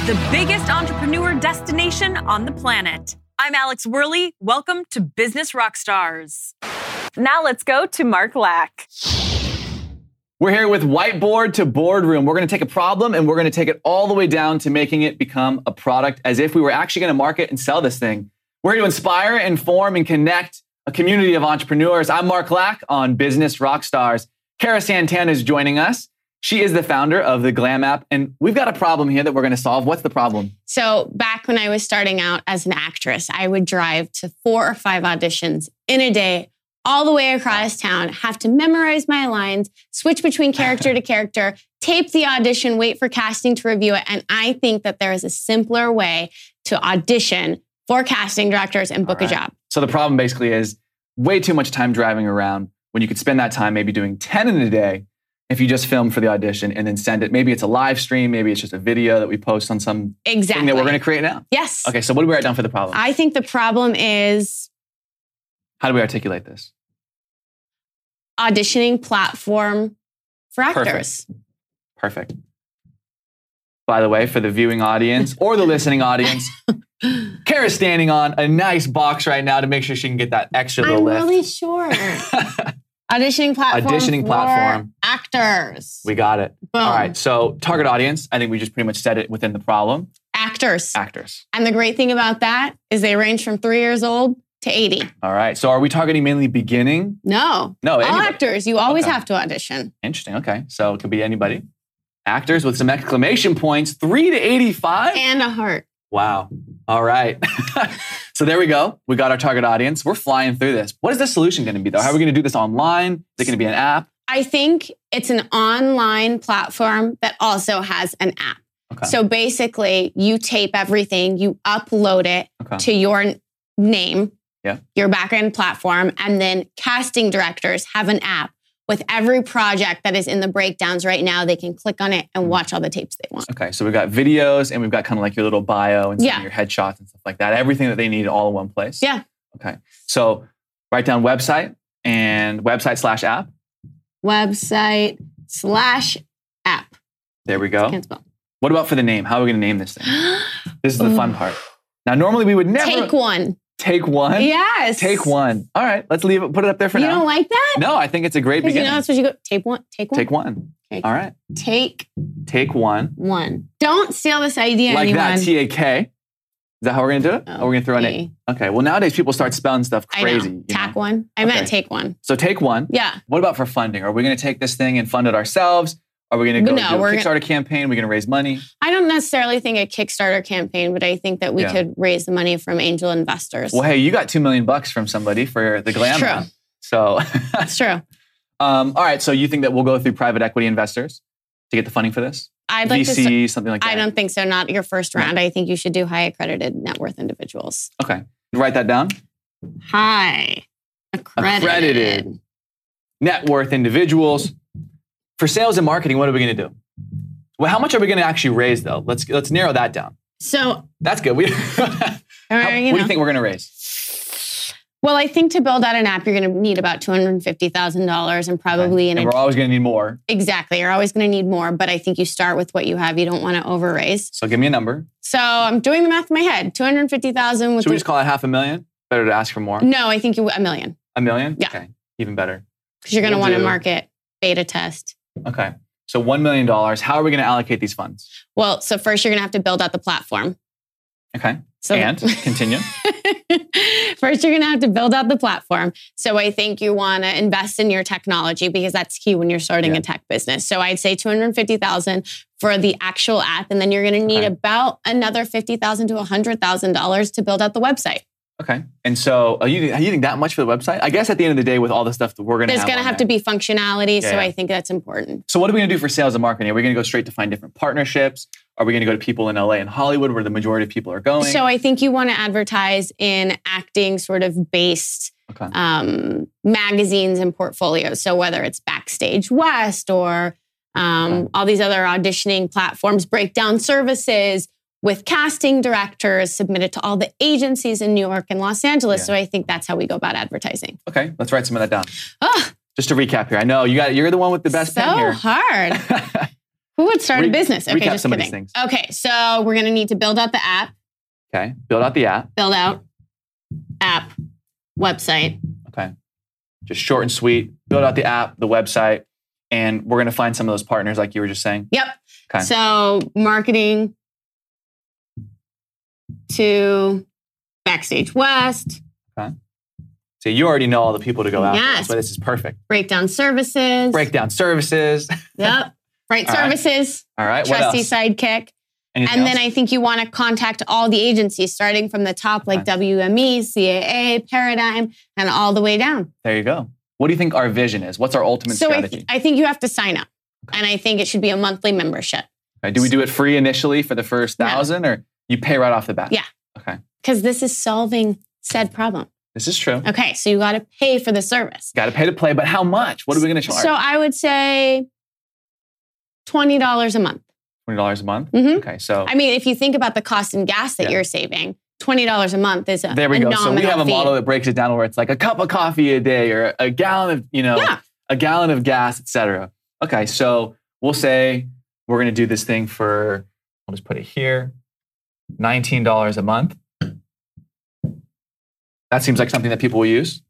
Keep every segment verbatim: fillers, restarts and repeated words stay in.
the biggest entrepreneur destination on the planet. I'm Alex Worley. Welcome to Business Rockstars. Now let's go to Mark Lack. We're here with Whiteboard to Boardroom. We're going to take a problem and we're going to take it all the way down to making it become a product as if we were actually going to market and sell this thing. We're here to inspire, inform, and connect a community of entrepreneurs. I'm Mark Lack on Business Rockstars. Kara Santana is joining us. She is the founder of the Glam app, and we've got a problem here that we're going to solve. What's the problem? So back when I was starting out as an actress, I would drive to four or five auditions in a day, all the way across town, have to memorize my lines, switch between character to character, tape the audition, wait for casting to review it. And I think that there is a simpler way to audition for casting directors and book right. a job. So the problem basically is way too much time driving around when you could spend that time maybe doing ten in a day if you just film for the audition and then send it. Maybe it's a live stream, maybe it's just a video that we post on some exactly. thing that we're going to create now. Yes. Okay, so what do we write down for the problem? I think the problem is... How do we articulate this? Auditioning platform for actors. Perfect. Perfect. By the way, for the viewing audience or the listening audience, Kara's standing on a nice box right now to make sure she can get that extra little I'm lift. really short. Auditioning platform Auditioning for platform. actors. We got it. Boom. All right. So target audience, I think we just pretty much said it within the problem. Actors. Actors. And the great thing about that is they range from three years old to eighty. All right. So are we targeting mainly beginning? No. No. All anybody. actors. You always Okay. have to audition. Interesting. Okay. So it could be anybody. Actors with some exclamation points, three to eighty-five. And a heart. Wow. All right. So there we go. We got our target audience. We're flying through this. What is the solution going to be though? How are we going to do this online? Is it going to be an app? I think it's an online platform that also has an app. Okay. So basically, you tape everything, you upload it Okay. to your n- name, Yeah. your backend platform, and then casting directors have an app with every project that is in the breakdowns right now. They can click on it and watch all the tapes they want. Okay. So we've got videos and we've got kind of like your little bio and some Yeah. of your headshots and stuff like that. Everything that they need all in one place. Yeah. Okay. So write down website and website slash app. Website slash app. There we go. Can't spell. What about for the name? How are we going to name this thing? This is the fun part. Now, normally we would never Take one. take one. Yes. Take one. All right. Let's leave it. Put it up there for You now. don't like that? No, I think it's a great Because you beginning. know that's what you go. Take one. Take one. Take one. Okay. All right. Take Take one. one. Don't steal this idea, Like anyone. that. T A K. Is that how we're going to do it? Oh, or we're going to throw an okay. A? Okay. Well, nowadays people start spelling stuff I crazy. know. you Tack know? one. I Okay. meant take one. So take one. Yeah. What about for funding? Are we going to take this thing and fund it ourselves? Are we going to go No, do a we're Kickstarter gonna- campaign? Are we going to raise money? I don't necessarily think a Kickstarter campaign, but I think that we Yeah. could raise the money from angel investors. Well, hey, you got two million bucks from somebody for the Glam True. app. So, It's true. um, all right. So you think that we'll go through private equity investors to get the funding for this? I'd like V C, to. something like that. I don't think so. Not your first No. round. I think you should do high accredited net worth individuals. Okay. Write that down. High accredited. Accredited. Net worth individuals. For sales and marketing, what are we going to do? Well, how much are we going to actually raise, though? Let's let's narrow that down. So, That's good. We, uh, how- you what do know. you think we're going to raise? Well, I think to build out an app, you're going to need about two hundred fifty thousand dollars and probably Okay. in And a we're always going to need more. Exactly. You're always going to need more, but I think you start with what you have. You don't want to over raise. So give me a number. So I'm doing the math in my head. two hundred fifty thousand with Should we the, just call it half a million? Better to ask for more? No, I think you a million. A million? Yeah. Okay. Even better. Because you're going to We'll want to do- market, beta test. Okay. So one million dollars. How are we going to allocate these funds? Well, so first you're going to have to build out the platform. Okay. So And continue. First, you're going to have to build out the platform. So I think you want to invest in your technology because that's key when you're starting Yeah. a tech business. So I'd say two hundred fifty thousand dollars for the actual app. And then you're going to need Okay. about another fifty thousand dollars to one hundred thousand dollars to build out the website. Okay. And so are you, are you think that much for the website? I guess at the end of the day, with all the stuff that we're going to There's have going to on have there. to be functionality. Yeah, so yeah. I think that's important. So what are we going to do for sales and marketing? Are we going to go straight to find different partnerships? Are we going to go to people in L A and Hollywood where the majority of people are going? So I think you want to advertise in acting sort of based okay. um, magazines and portfolios. So whether it's Backstage West or um, Okay. all these other auditioning platforms, breakdown services with casting directors, submitted to all the agencies in New York and Los Angeles. Yeah. So I think that's how we go about advertising. Okay. Let's write some of that down. Oh, Just to recap here. I know you got, you're the one with the best so pen here. hard. Who would start Re- a business? Okay, recap just some of kidding. these things. Okay, so we're going to need to build out the app, Okay. Build out the app. build out app, website. Okay. Just short and sweet. Build out the app, the website, and we're going to find some of those partners like you were just saying. Yep. Okay. So marketing to Backstage West, So you already know all the people to go after. Yes. That's why this is perfect. breakdown services. Breakdown services. Yep. Right All right. services, All right. What trusty else? sidekick. Anything And else? then I think you want to contact all the agencies, starting from the top, like Okay. W M E, C A A, Paradigm, and all the way down. There you go. What do you think our vision is? What's our ultimate So I, strategy? th- I think you have to sign up. And I think it should be a monthly membership. Okay, do we do it free initially for the first No. thousand, or you pay right off the bat? Yeah. Okay. Because this is solving said problem. This is true. Okay, so you got to pay for the service. Got to pay to play, but how much? What are we going to charge? So I would say twenty dollars a month. twenty dollars a month? Mhm. Okay, so I mean, if you think about the cost in gas that Yeah. you're saving, twenty dollars a month is a, there we a go. So we nominal have a fee. model that breaks it down where it's like a cup of coffee a day or a gallon of, you know, Yeah. a gallon of gas, et cetera. Okay, so we'll say we're going to do this thing for, I'll just put it here, nineteen dollars a month. That seems like something that people will use.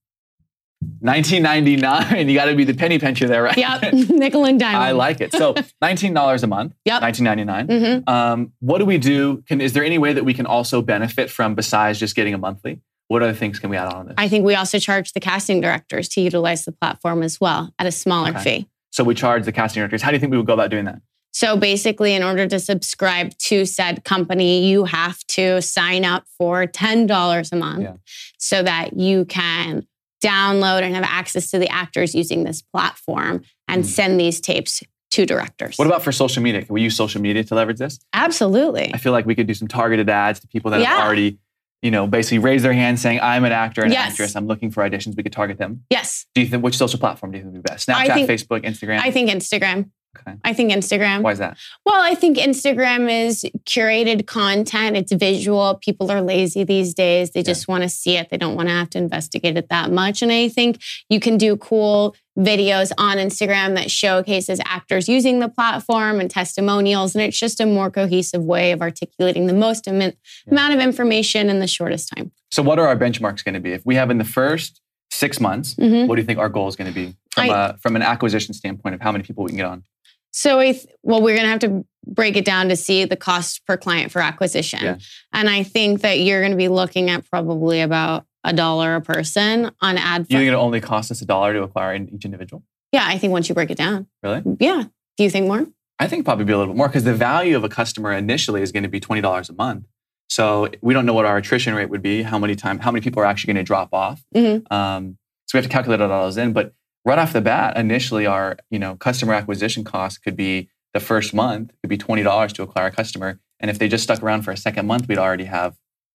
nineteen ninety-nine, you got to be the penny pincher there, right? Yep, nickel and dime. I like it. So nineteen dollars a month, Yep. nineteen ninety-nine. Mhm. Um, what do we do? Can, is there any way that we can also benefit from besides just getting a monthly? What other things can we add on this? I think we also charge the casting directors to utilize the platform as well at a smaller Okay. fee. So we charge the casting directors. How do you think we would go about doing that? So basically, in order to subscribe to said company, you have to sign up for ten dollars a month Yeah. so that you can download and have access to the actors using this platform and Mm. send these tapes to directors. What about for social media? Can we use social media to leverage this? Absolutely. I feel like we could do some targeted ads to people that Yeah. have already, you know, basically raised their hand saying, I'm an actor and Yes. actress. I'm looking for auditions. We could target them. Yes. Do you think, which social platform do you think would be best? I Snapchat, think- Facebook, Instagram? I think Instagram. Okay. I think Instagram. Why is that? Well, I think Instagram is curated content. It's visual. People are lazy these days. They just want to see it. They don't want to have to investigate it that much. And I think you can do cool videos on Instagram that showcases actors using the platform and testimonials. And it's just a more cohesive way of articulating the most am- Yeah. amount of information in the shortest time. So what are our benchmarks going to be? If we have in the first six months, Mhm. what do you think our goal is going to be from, I- a, from an acquisition standpoint of how many people we can get on? So, I th- well, we're going to have to break it down to see the cost per client for acquisition. Yeah. And I think that you're going to be looking at probably about a dollar a person on ad. You think it'll only cost us a dollar to acquire in each individual? Yeah, I think once you break it down. Really? Yeah. Do you think more? I think probably be a little bit more because the value of a customer initially is going to be twenty dollars a month. So we don't know what our attrition rate would be, how many time, how many people are actually going to drop off. Mhm. Um, so we have to calculate all those in. But right off the bat, initially our you know customer acquisition cost could be the first month could be twenty dollars to acquire a customer, and if they just stuck around for a second month, we'd already have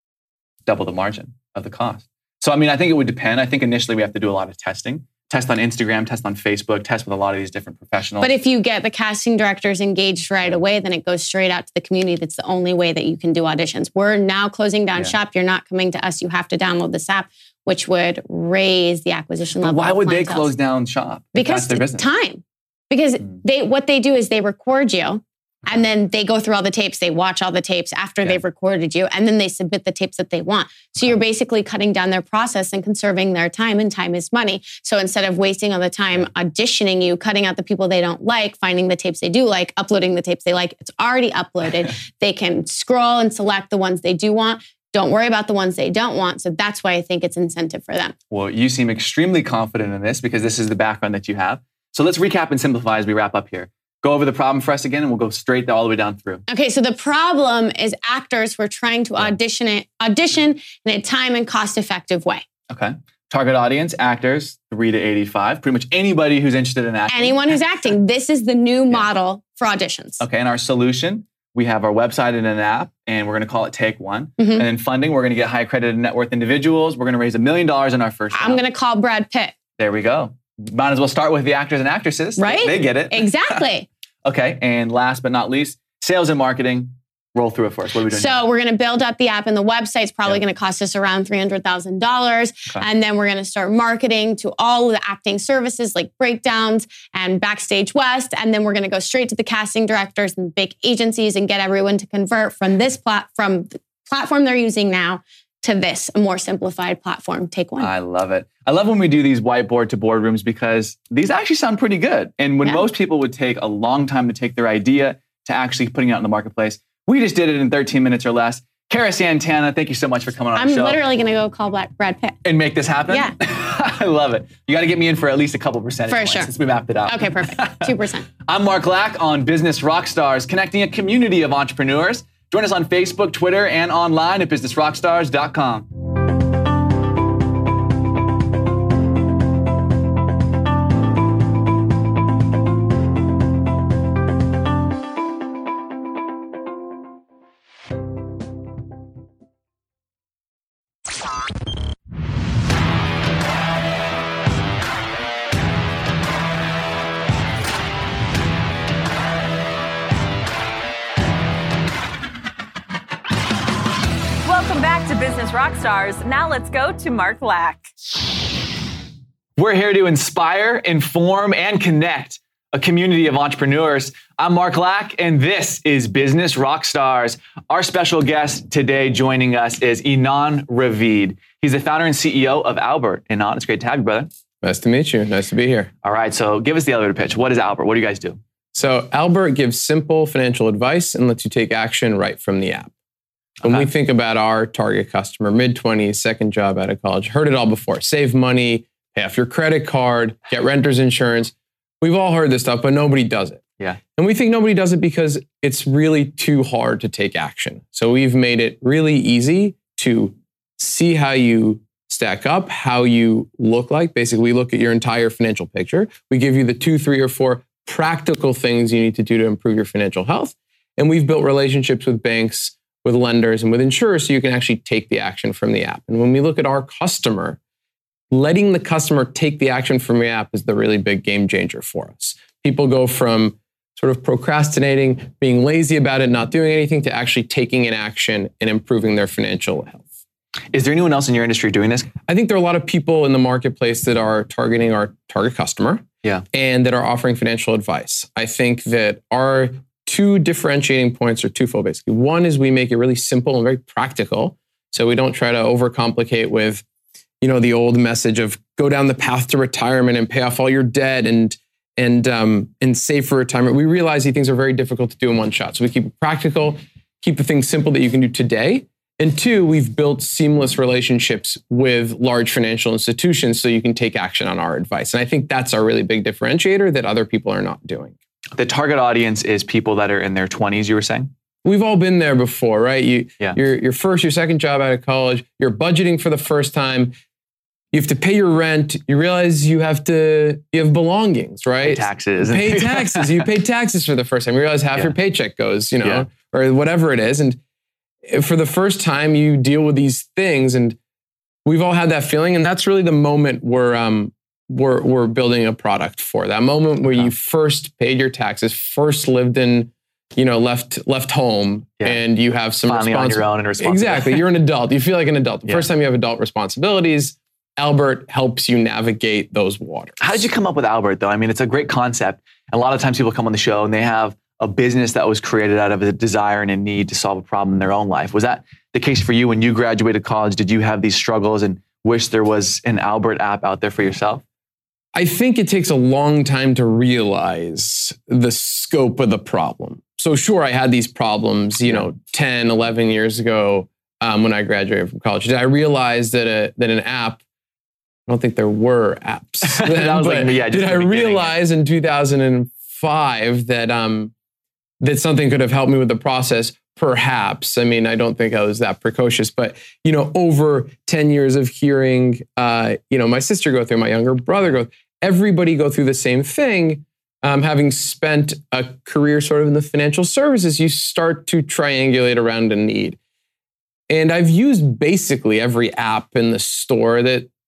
double the margin of the cost. So I mean, I think it would depend. I think initially we have to do a lot of testing. Test on Instagram, test on Facebook, test with a lot of these different professionals. But if you get the casting directors engaged right away, then it goes straight out to the community. That's the only way that you can do auditions. We're now closing down Yeah. shop. You're not coming to us. You have to download this app, which would raise the acquisition But level. why of would they clientele. close down shop? if Because that's their business. time. Because Mm. they what they do is they record you and then they go through all the tapes, they watch all the tapes after Yeah. they've recorded you, and then they submit the tapes that they want. So you're basically cutting down their process and conserving their time, and time is money. So instead of wasting all the time auditioning you, cutting out the people they don't like, finding the tapes they do like, uploading the tapes they like, it's already uploaded. They can scroll and select the ones they do want. Don't worry about the ones they don't want. So that's why I think it's incentive for them. Well, you seem extremely confident in this because this is the background that you have. So let's recap and simplify as we wrap up here. Go over the problem for us again, and we'll go straight all the way down through. Okay, so the problem is actors who are trying to audition it, audition in a time and cost-effective way. Okay. Target audience, actors, three to eighty-five. Pretty much anybody who's interested in acting. Anyone who's acting, this is the new model for auditions. Okay, and our solution, we have our website and an app, and we're going to call it Take One. Mhm. And then funding, we're going to get high accredited net worth individuals. We're going to raise a million dollars in our first I'm round. going to call Brad Pitt. There we go. Might as well start with the actors and actresses. Right? They get it. Exactly. Okay, and last but not least, sales and marketing. Roll through it for us. What are we doing? So now? we're going to build up the app, and the website's probably Yeah. going to cost us around three hundred thousand dollars. Okay. And then we're going to start marketing to all of the acting services like Breakdowns and Backstage West. And then we're going to go straight to the casting directors and big agencies and get everyone to convert from this plat- from the platform they're using now to this, a more simplified platform. Take one. I love it. I love when we do these whiteboard to boardrooms because these actually sound pretty good. And when Yeah. most people would take a long time to take their idea to actually putting it out in the marketplace, we just did it in thirteen minutes or less. Kara Santana, thank you so much for coming on I'm the show. literally going to go call Black Brad Pitt. And make this happen? Yeah. I love it. You got to get me in for at least a couple percentage For points sure. since we mapped it out. Okay, perfect. two percent. I'm Mark Lack on Business Rockstars, connecting a community of entrepreneurs. Join us on Facebook, Twitter, and online at business rockstars dot com. Welcome back to Business Rockstars. Now let's go to Mark Lack. We're here to inspire, inform, and connect a community of entrepreneurs. I'm Mark Lack, and this is Business Rockstars. Our special guest today joining us is Ynon Ravid. He's the founder and C E O of Albert. Ynon, it's great to have you, brother. Nice to meet you. Nice to be here. All right, so give us the elevator pitch. What is Albert? What do you guys do? So Albert gives simple financial advice and lets you take action right from the app. When Okay. we think about our target customer, mid-twenties, second job out of college, heard it all before. Save money, pay off your credit card, get renter's insurance. We've all heard this stuff, but nobody does it. Yeah. And we think nobody does it because it's really too hard to take action. So we've made it really easy to see how you stack up, how you look like. Basically, we look at your entire financial picture. We give you the two, three, or four practical things you need to do to improve your financial health. And we've built relationships with banks, with lenders, and with insurers so you can actually take the action from the app. And when we look at our customer, letting the customer take the action from the app is the really big game changer for us. People go from sort of procrastinating, being lazy about it, not doing anything, to actually taking an action and improving their financial health. Is there anyone else in your industry doing this? I think there are a lot of people in the marketplace that are targeting our target customer Yeah. and that are offering financial advice. I think that our two differentiating points are twofold, basically. One is we make it really simple and very practical. So we don't try to overcomplicate with, you know, the old message of go down the path to retirement and pay off all your debt and and um, and save for retirement. We realize these things are very difficult to do in one shot. So we keep it practical, keep the things simple that you can do today. And two, we've built seamless relationships with large financial institutions so you can take action on our advice. And I think that's our really big differentiator that other people are not doing. The target audience is people that are in their twenties, you were saying? We've all been there before, right? You, Yeah. your, your first, your second job out of college, you're budgeting for the first time. You have to pay your rent. You realize you have to, you have belongings, right? Pay taxes. You pay taxes. You pay taxes for the first time. You realize half Yeah. your paycheck goes, you know, Yeah. or whatever it is. And for the first time, you deal with these things, and we've all had that feeling. And that's really the moment where um, we're, we're building a product for. That moment where Okay. you first paid your taxes, first lived in, you know, left left home, Yeah. and you have some Finally on your own and responsible. Exactly. You're an adult. You feel like an adult. The Yeah. first time you have adult responsibilities, Albert helps you navigate those waters. How did you come up with Albert, though? I mean, it's a great concept. A lot of times people come on the show and they have a business that was created out of a desire and a need to solve a problem in their own life. Was that the case for you when you graduated college? Did you have these struggles and wish there was an Albert app out there for yourself? I think it takes a long time to realize the scope of the problem. So sure, I had these problems, you know, ten, eleven years ago um, when I graduated from college. Did I realize that a, that an app, I don't think there were apps. That was like, but yeah, just did the I beginning. realize in two thousand five that um, that something could have helped me with the process? Perhaps. I mean, I don't think I was that precocious, but you know, over ten years of hearing, uh, you know, my sister go through, my younger brother go, everybody go through the same thing. Um, having spent a career sort of in the financial services, you start to triangulate around a need. And I've used basically every app in the store that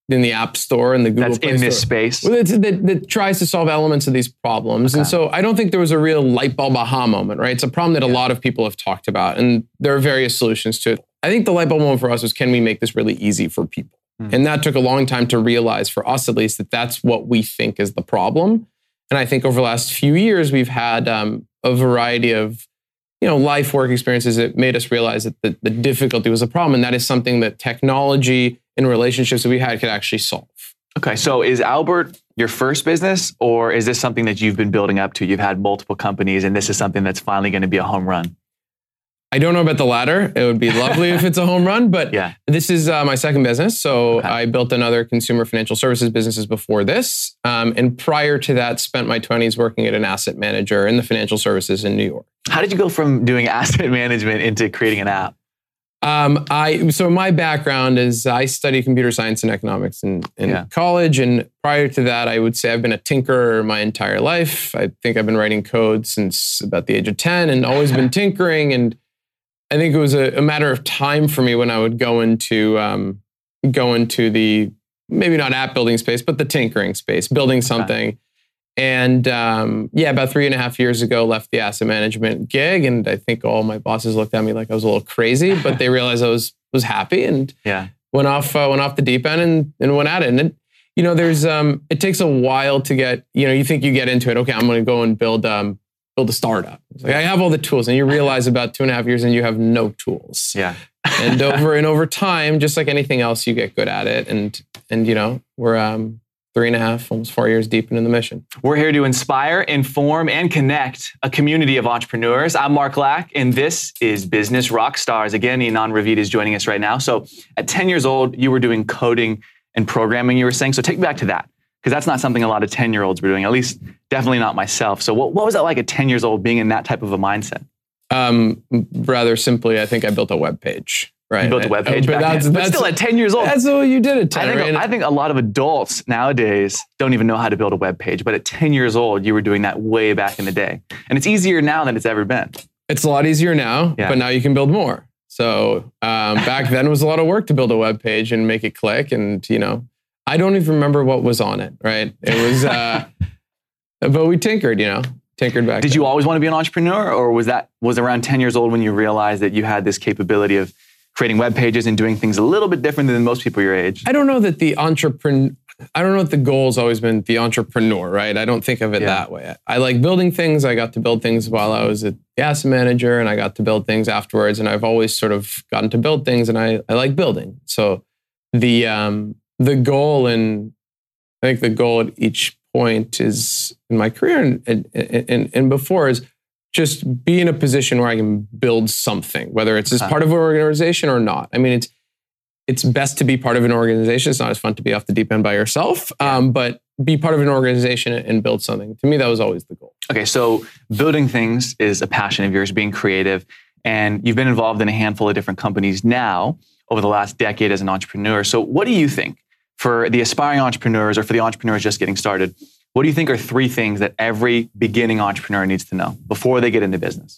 in the App Store and the Google That's Play in this Store. space. Well, that, that, that tries to solve elements of these problems. Okay. And so I don't think there was a real light bulb aha moment, right? It's a problem that a lot of people have talked about, and there are various solutions to it. I think the light bulb moment for us was, can we make this really easy for people? Mm. And that took a long time to realize, for us at least, that that's what we think is the problem. And I think over the last few years, we've had um, a variety of you know, life work experiences that made us realize that the, the difficulty was a problem. And that is something that technology and relationships that we had could actually solve. Okay, so is Albert your first business, or is this something that you've been building up to? You've had multiple companies, and this is something that's finally going to be a home run? I don't know about the latter. It would be lovely if it's a home run, but yeah. This is uh, my second business. So okay. I built another consumer financial services businesses before this. Um, and prior to that, spent my twenties working at an asset manager in the financial services in New York. How did you go from doing asset management into creating an app? Um, I so my background is I studied computer science and economics in, in yeah. college. And prior to that, I would say I've been a tinkerer my entire life. I think I've been writing code since about the age of ten and always been tinkering. And I think it was a, a matter of time for me when I would go into um, go into the, maybe not app building space, but the tinkering space, building something. Okay. And um, yeah, about three and a half years ago, left the asset management gig. And I think all my bosses looked at me like I was a little crazy, but they realized I was was happy and yeah. went off uh, went off the deep end and, and went at it. And it, you know, there's um, it takes a while to get, you know, you think you get into it. Okay, I'm going to go and build um, build a startup. It's like I have all the tools, and you realize about two and a half years and you have no tools. Yeah. and over and over time, just like anything else, you get good at it. And and you know, we're um, three and a half, almost four years deep into the mission. We're here to inspire, inform, and connect a community of entrepreneurs. I'm Mark Lack, and this is Business Rockstars. Again, Inan Ravid is joining us right now. So at ten years old, you were doing coding and programming, you were saying. So take me back to that, because that's not something a lot of ten-year-olds were doing, at least definitely not myself. So what, what was it like at ten years old being in that type of a mindset? Um, rather simply, I think I built a web page. Right. You built a web page, but, back that's, then. But that's, still at ten years old. That's what you did at ten. I think, right? I think a lot of adults nowadays don't even know how to build a web page. But at ten years old, you were doing that way back in the day. And it's easier now than it's ever been. It's a lot easier now, yeah. but now you can build more. So um, back then it was a lot of work to build a web page and make it click. And, you know, I don't even remember what was on it, right? It was, uh, but we tinkered, you know, tinkered back Did then. you always want to be an entrepreneur, or was that, was around ten years old when you realized that you had this capability of creating web pages and doing things a little bit different than most people your age? I don't know that the entrepreneur, I don't know if the goal has always been the entrepreneur, right? I don't think of it yeah. that way. I like building things. I got to build things while I was a asset manager, and I got to build things afterwards. And I've always sort of gotten to build things, and I, I like building. So the um, the goal, and I think the goal at each point is in my career and, and, and, and before is just be in a position where I can build something, whether it's as part of an organization or not. I mean, it's it's best to be part of an organization. It's not as fun to be off the deep end by yourself, um, but be part of an organization and build something. To me, that was always the goal. Okay, so building things is a passion of yours, being creative, and you've been involved in a handful of different companies now over the last decade as an entrepreneur. So what do you think for the aspiring entrepreneurs or for the entrepreneurs just getting started? What do you think are three things that every beginning entrepreneur needs to know before they get into business?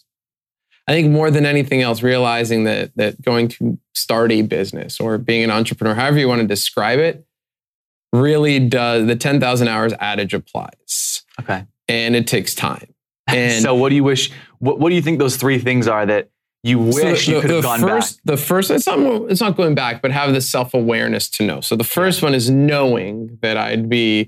I think more than anything else, realizing that that going to start a business or being an entrepreneur, however you want to describe it, really does, the ten thousand hours adage applies. Okay. And it takes time. And so what do you wish, what, what do you think those three things are that you wish so the, you could have the gone first, back? The first, it's not, it's not going back, but have the self-awareness to know. So the first one is knowing that I'd be,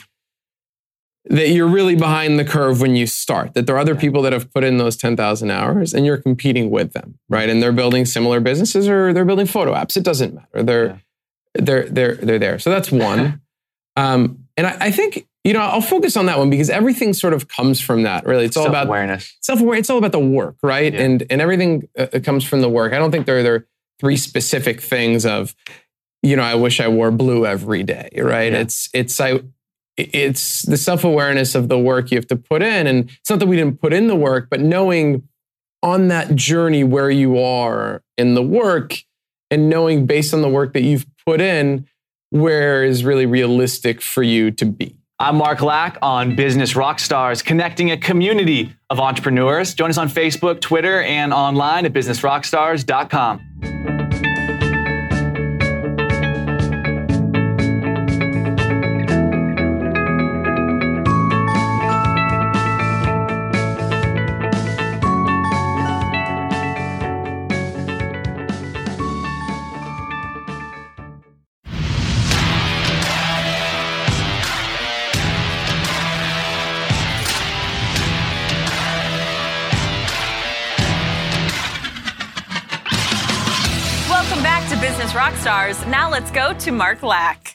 that you're really behind the curve when you start, that there are other people that have put in those ten thousand hours and you're competing with them, right? And they're building similar businesses or they're building photo apps. It doesn't matter. They're, yeah. they're, they're, they're there. So that's one. um, and I, I think, you know, I'll focus on that one because everything sort of comes from that, really. It's all about self-awareness. Self-awareness. It's all about the work, right? Yeah. And, and everything uh, comes from the work. I don't think there, there are three specific things of, you know, I wish I wore blue every day, right? Yeah. It's, it's, I, It's the self-awareness of the work you have to put in. And it's not that we didn't put in the work, but knowing on that journey where you are in the work and knowing based on the work that you've put in, where is really realistic for you to be. I'm Mark Lack on Business Rockstars, connecting a community of entrepreneurs. Join us on Facebook, Twitter, and online at business rockstars dot com. Rockstars. Now let's go to Mark Lack.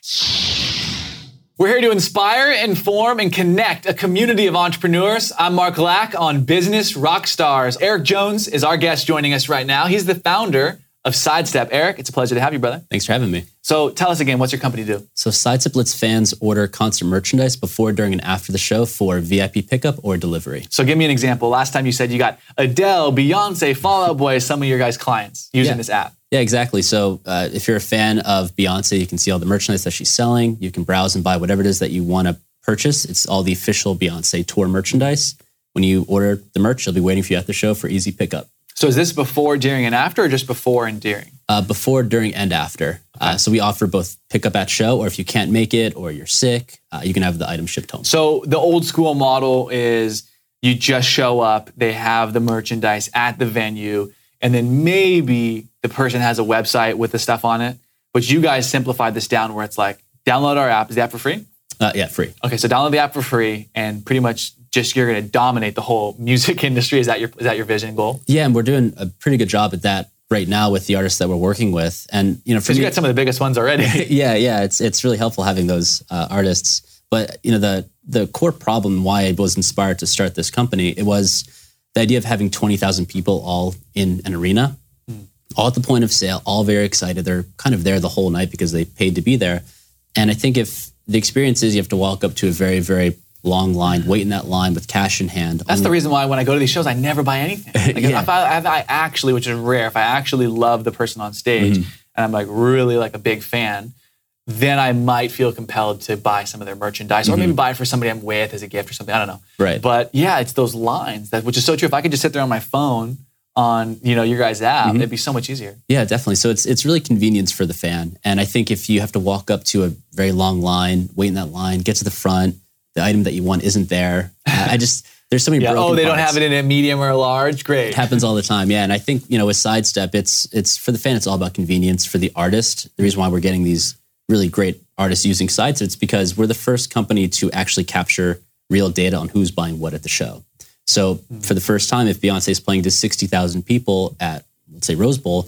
We're here to inspire, inform, and connect a community of entrepreneurs. I'm Mark Lack on Business Rockstars. Eric Jones is our guest joining us right now. He's the founder of Sidestep. Eric, it's a pleasure to have you, brother. Thanks for having me. So tell us again, what's your company do? So Sidestep lets fans order concert merchandise before, during, and after the show for V I P pickup or delivery. So give me an example. Last time you said you got Adele, Beyonce, Fall Out Boy, some of your guys' clients using yeah. this app. Yeah, exactly. So uh, if you're a fan of Beyonce, you can see all the merchandise that she's selling. You can browse and buy whatever it is that you want to purchase. It's all the official Beyonce tour merchandise. When you order the merch, she'll be waiting for you at the show for easy pickup. So is this before, during, and after, or just before and during? Uh, before, during, and after. Uh, so we offer both pickup at show, or if you can't make it or you're sick, uh, you can have the item shipped home. So the old school model is you just show up, they have the merchandise at the venue, and then maybe the person has a website with the stuff on it. But you guys simplified this down where it's like, download our app. Is the app for free? Uh, yeah, free. Okay, so download the app for free, and pretty much just you're going to dominate the whole music industry. Is that your is that your vision and goal? Yeah, and we're doing a pretty good job at that right now with the artists that we're working with. And you know, for Because me, you got some of the biggest ones already. yeah, yeah, it's it's really helpful having those uh, artists. But you know, the the core problem why I was inspired to start this company, it was the idea of having twenty thousand people all in an arena, mm. all at the point of sale, all very excited. They're kind of there the whole night because they paid to be there. And I think if the experience is you have to walk up to a very, very long line, wait in that line with cash in hand. That's the reason why when I go to these shows, I never buy anything. Like yeah. if, I, if I actually, which is rare, if I actually love the person on stage mm-hmm. and I'm like really like a big fan, then I might feel compelled to buy some of their merchandise mm-hmm. or maybe buy it for somebody I'm with as a gift or something. I don't know. Right. But yeah, it's those lines, that which is so true. If I could just sit there on my phone on, you know, your guys' app, mm-hmm. it'd be so much easier. Yeah, definitely. So it's it's really convenience for the fan. And I think if you have to walk up to a very long line, wait in that line, get to the front, the item that you want isn't there. Uh, I just, there's so many yeah. broken Oh, they parts. don't have it in a medium or a large? Great. It happens all the time, yeah. And I think, you know, with Sidestep, it's it's for the fan, it's all about convenience. For the artist, the reason why we're getting these really great artists using Sidestep, it's because we're the first company to actually capture real data on who's buying what at the show. So mm-hmm. for the first time, if Beyonce is playing to sixty thousand people at, let's say, Rose Bowl,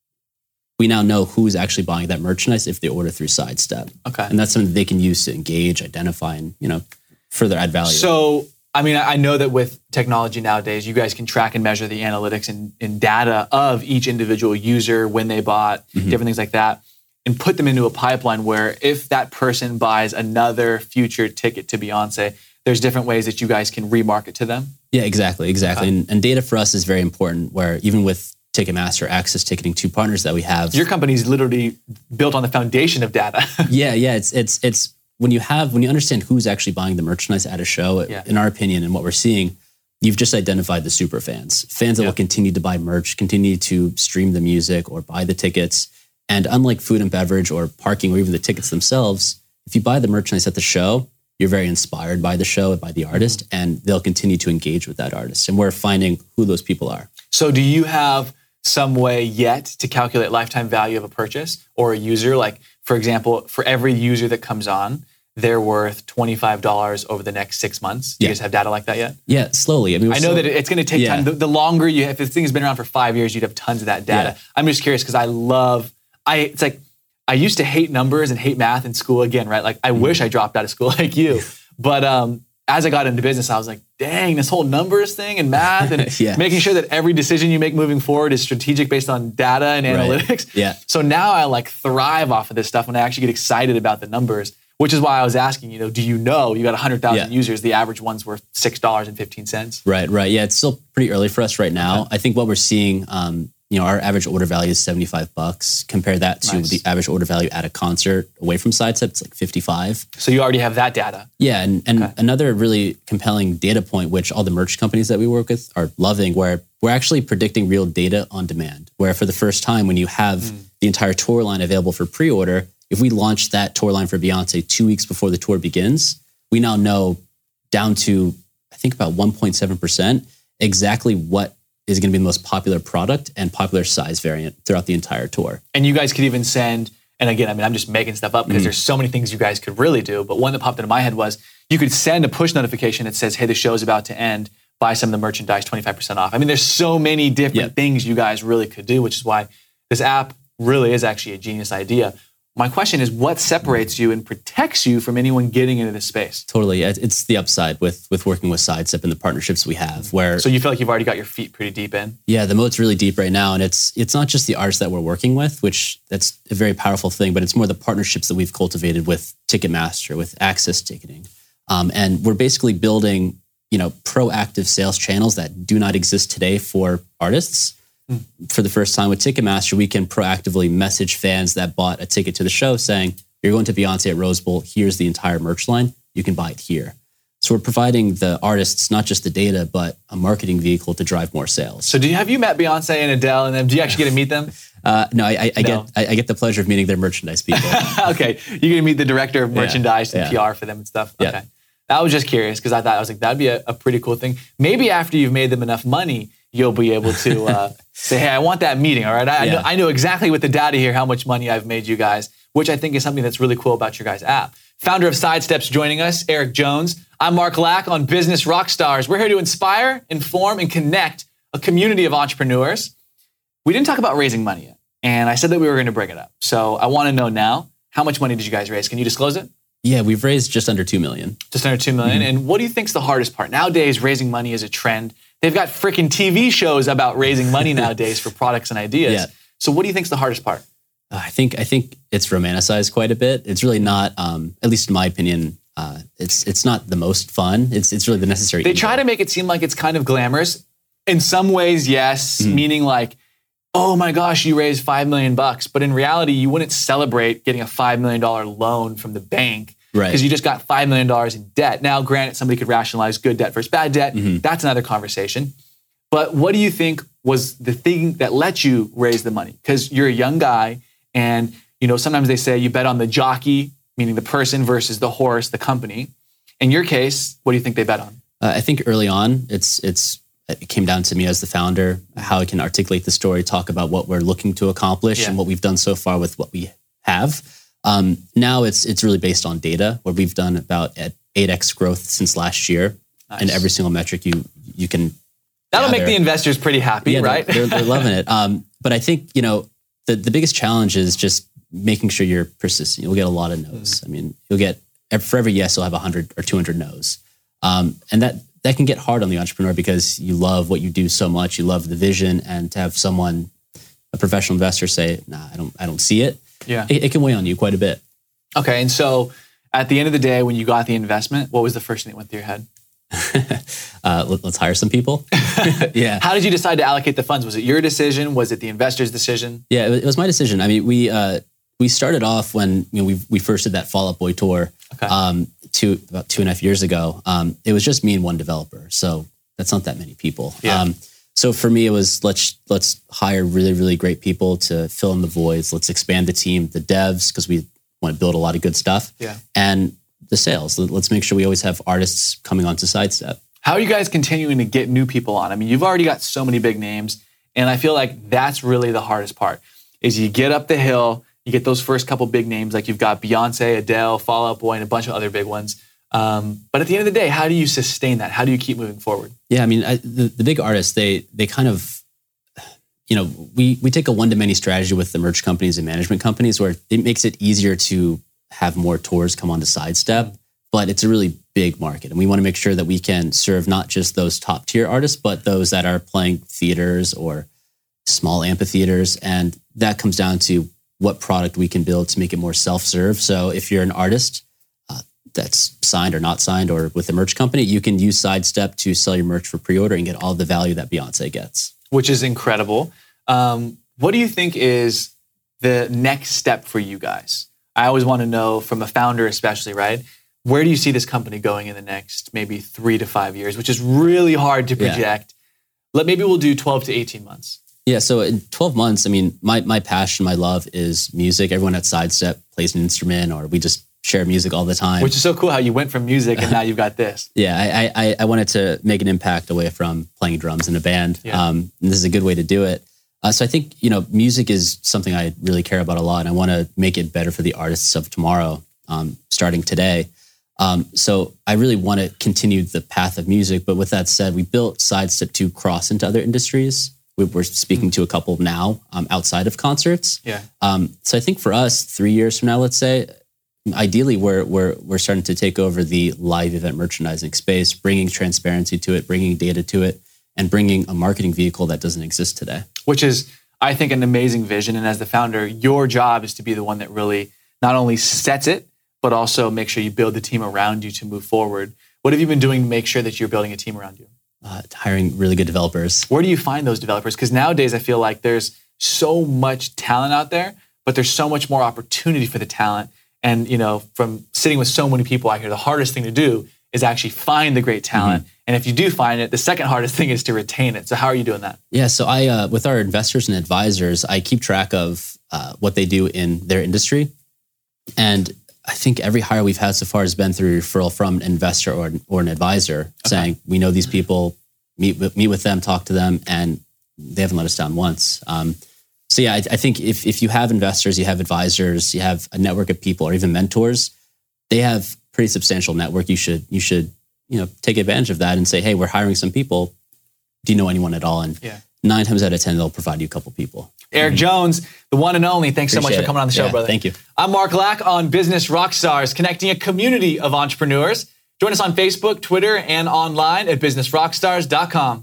we now know who's actually buying that merchandise if they order through Sidestep. Okay. And that's something they can use to engage, identify, and, you know, further add value. So, I mean, I know that with technology nowadays, you guys can track and measure the analytics and, and data of each individual user, when they bought, mm-hmm. different things like that, and put them into a pipeline where if that person buys another future ticket to Beyonce, there's different ways that you guys can remarket to them. Yeah, exactly, exactly. Okay. And, and data for us is very important, where even with Ticketmaster, Access Ticketing, two partners that we have. Your company's literally built on the foundation of data. yeah, yeah. It's it's it's when you have when you understand who's actually buying the merchandise at a show, yeah. in our opinion and what we're seeing, you've just identified the super fans. Fans that yeah. will continue to buy merch, continue to stream the music or buy the tickets. And unlike food and beverage or parking or even the tickets themselves, if you buy the merchandise at the show, you're very inspired by the show, by the artist, and they'll continue to engage with that artist. And we're finding who those people are. So do you have some way yet to calculate lifetime value of a purchase or a user? Like, for example, for every user that comes on, they're worth twenty-five dollars over the next six months. Do you yeah. guys have data like that yet? Yeah, slowly. I mean, I know so, that it's going to take yeah. time. The, the longer you, if this thing has been around for five years, you'd have tons of that data. Yeah. I'm just curious because I love, I it's like, I used to hate numbers and hate math in school again, right? Like, I mm-hmm. wish I dropped out of school like you. But um, as I got into business, I was like, dang, this whole numbers thing and math and yeah. making sure that every decision you make moving forward is strategic based on data and analytics. Right. Yeah. So now I like thrive off of this stuff when I actually get excited about the numbers, which is why I was asking, you know, do you know you got one hundred thousand yeah. users, the average one's worth six dollars and fifteen cents? Right, right. Yeah, it's still pretty early for us right now. Okay. I think what we're seeing, um, you know, our average order value is seventy-five bucks. Compare that to nice. the average order value at a concert away from Sidestep, it's like fifty-five. So you already have that data. Yeah, and, and okay. another really compelling data point, which all the merch companies that we work with are loving, where we're actually predicting real data on demand, where for the first time when you have mm. the entire tour line available for pre-order, if we launch that tour line for Beyonce two weeks before the tour begins, we now know down to, I think about one point seven percent, exactly what is going to be the most popular product and popular size variant throughout the entire tour. And you guys could even send, and again, I mean, I'm just making stuff up because mm-hmm. there's so many things you guys could really do, but one that popped into my head was you could send a push notification that says, hey, the show's about to end, buy some of the merchandise, twenty-five percent off. I mean, there's so many different yep. things you guys really could do, which is why this app really is actually a genius idea. My question is, what separates you and protects you from anyone getting into this space? Totally. It's the upside with with working with Sidestep and the partnerships we have. Where So you feel like you've already got your feet pretty deep in? Yeah, the moat's really deep right now. And it's it's not just the artists that we're working with, which that's a very powerful thing, but it's more the partnerships that we've cultivated with Ticketmaster, with Access Ticketing. Um, and we're basically building, you know, proactive sales channels that do not exist today for artists. For the first time with Ticketmaster, we can proactively message fans that bought a ticket to the show saying, you're going to Beyonce at Rose Bowl, here's the entire merch line, you can buy it here. So we're providing the artists not just the data, but a marketing vehicle to drive more sales. So do you, have you met Beyonce and Adele, and then do you actually get to meet them? Uh, no, I, I, I no. get I, I get the pleasure of meeting their merchandise people. Okay, you get to meet the director of merchandise yeah. and yeah. P R for them and stuff? Okay. Yeah. I was just curious because I thought, I was like, that'd be a, a pretty cool thing. Maybe after you've made them enough money, you'll be able to uh, say, hey, I want that meeting, all right? I, yeah. I, know, I know exactly with the data here how much money I've made you guys, which I think is something that's really cool about your guys' app. Founder of Sidestep's joining us, Eric Jones. I'm Mark Lack on Business Rockstars. We're here to inspire, inform, and connect a community of entrepreneurs. We didn't talk about raising money yet, and I said that we were going to bring it up. So I want to know now, how much money did you guys raise? Can you disclose it? Yeah, we've raised just under two million. Just under two million. Mm-hmm. And what do you think's the hardest part? Nowadays, raising money is a trend. They've got freaking T V shows about raising money nowadays for products and ideas. Yeah. So what do you think's the hardest part? Uh, I think I think it's romanticized quite a bit. It's really not, um, at least in my opinion, uh, it's it's not the most fun. It's it's really the necessary They evil. try to make it seem like it's kind of glamorous. In some ways, yes, Mm. meaning like, oh my gosh, you raised five million bucks. But in reality, you wouldn't celebrate getting a five million dollars loan from the bank. Right. Because you just got five million dollars in debt. Now, granted, somebody could rationalize good debt versus bad debt. Mm-hmm. That's another conversation. But what do you think was the thing that let you raise the money? Because you're a young guy, and you know sometimes they say you bet on the jockey, meaning the person, versus the horse, the company. In your case, what do you think they bet on? Uh, I think early on, it's it's it came down to me as the founder, how I can articulate the story, talk about what we're looking to accomplish Yeah. and what we've done so far with what we have. Um, now it's it's really based on data, where we've done about at eight x growth since last year, Nice. and every single metric you you can. That'll gather. make the investors pretty happy, Yeah, right? They're, they're, they're loving it. Um, but I think you know the the biggest challenge is just making sure you're persistent. You'll get a lot of no's. I mean, you'll get for every yes, you'll have a hundred or two hundred no's, um, and that that can get hard on the entrepreneur because you love what you do so much, you love the vision, and to have someone, a professional investor, say, "Nah, I don't, I don't see it." Yeah. It, it can weigh on you quite a bit. Okay, and so at the end of the day, when you got the investment, what was the first thing that went through your head? uh, let, let's hire some people. Yeah. How did you decide to allocate the funds? Was it your decision? Was it the investor's decision? Yeah, it was, it was my decision. I mean, we uh, we started off when you know we we first did that Fall Out Boy tour Okay. um, two about two and a half years ago. Um, it was just me and one developer, so that's not that many people. Yeah. Um, so for me, it was let's let's hire really really great people to fill in the voids. Let's expand the team, the devs, because we want to build a lot of good stuff. Yeah. And the sales. Let's make sure we always have artists coming onto Sidestep. How are you guys continuing to get new people on? I mean, you've already got so many big names, and I feel like that's really the hardest part, is you get up the hill, you get those first couple big names, like you've got Beyonce, Adele, Fall Out Boy, and a bunch of other big ones. Um, but at the end of the day, how do you sustain that? How do you keep moving forward? Yeah, I mean, I, the, the big artists, they they kind of, you know, we we take a one-to-many strategy with the merch companies and management companies where it makes it easier to have more tours come onto Sidestep, but it's a really big market. And we want to make sure that we can serve not just those top tier artists, but those that are playing theaters or small amphitheaters. And that comes down to what product we can build to make it more self-serve. So if you're an artist uh, that's signed or not signed or with a merch company, you can use Sidestep to sell your merch for pre-order and get all the value that Beyonce gets. Which is incredible. Um, what do you think is the next step for you guys? I always want to know, from a founder especially, right? Where do you see this company going in the next maybe three to five years, which is really hard to Yeah. project. Let Maybe we'll do twelve to eighteen months. Yeah, so in twelve months, I mean, my my passion, my love is music. Everyone at Sidestep plays an instrument, or we just share music all the time. Which is so cool how you went from music and now you've got this. Yeah, I, I I wanted to make an impact away from playing drums in a band. Yeah. Um, and this is a good way to do it. Uh, so I think, you know, music is something I really care about a lot, and I want to make it better for the artists of tomorrow, um, starting today. Um, so I really want to continue the path of music. But with that said, we built Sidestep to cross into other industries. We- We're speaking to a couple now um, outside of concerts. Yeah. Um, so I think for us, three years from now, let's say, ideally, we're we're we're starting to take over the live event merchandising space, bringing transparency to it, bringing data to it, and bringing a marketing vehicle that doesn't exist today. Which is, I think, an amazing vision. And as the founder, your job is to be the one that really not only sets it, but also make sure you build the team around you to move forward. What have you been doing to make sure that you're building a team around you? Uh, hiring really good developers. Where do you find those developers? Because nowadays I feel like there's so much talent out there, but there's so much more opportunity for the talent. And, you know, from sitting with so many people out here, the hardest thing to do is actually find the great talent. Mm-hmm. And if you do find it, the second hardest thing is to retain it. So how are you doing that? Yeah, so I, uh, with our investors and advisors, I keep track of uh, what they do in their industry. And I think every hire we've had so far has been through referral from an investor or, or an advisor okay. saying, we know these people, meet with, meet with them, talk to them, and they haven't let us down once. Um, so yeah, I, I think if, if you have investors, you have advisors, you have a network of people or even mentors, they have pretty substantial network. You should, you should, you know, take advantage of that and say, hey, we're hiring some people. Do you know anyone at all? And yeah. nine times out of ten, they'll provide you a couple people. Eric mm-hmm. Jones, the one and only. Thanks Appreciate so much for coming on the show, yeah, brother. Thank you. I'm Mark Lack on Business Rockstars, connecting a community of entrepreneurs. Join us on Facebook, Twitter, and online at business rockstars dot com.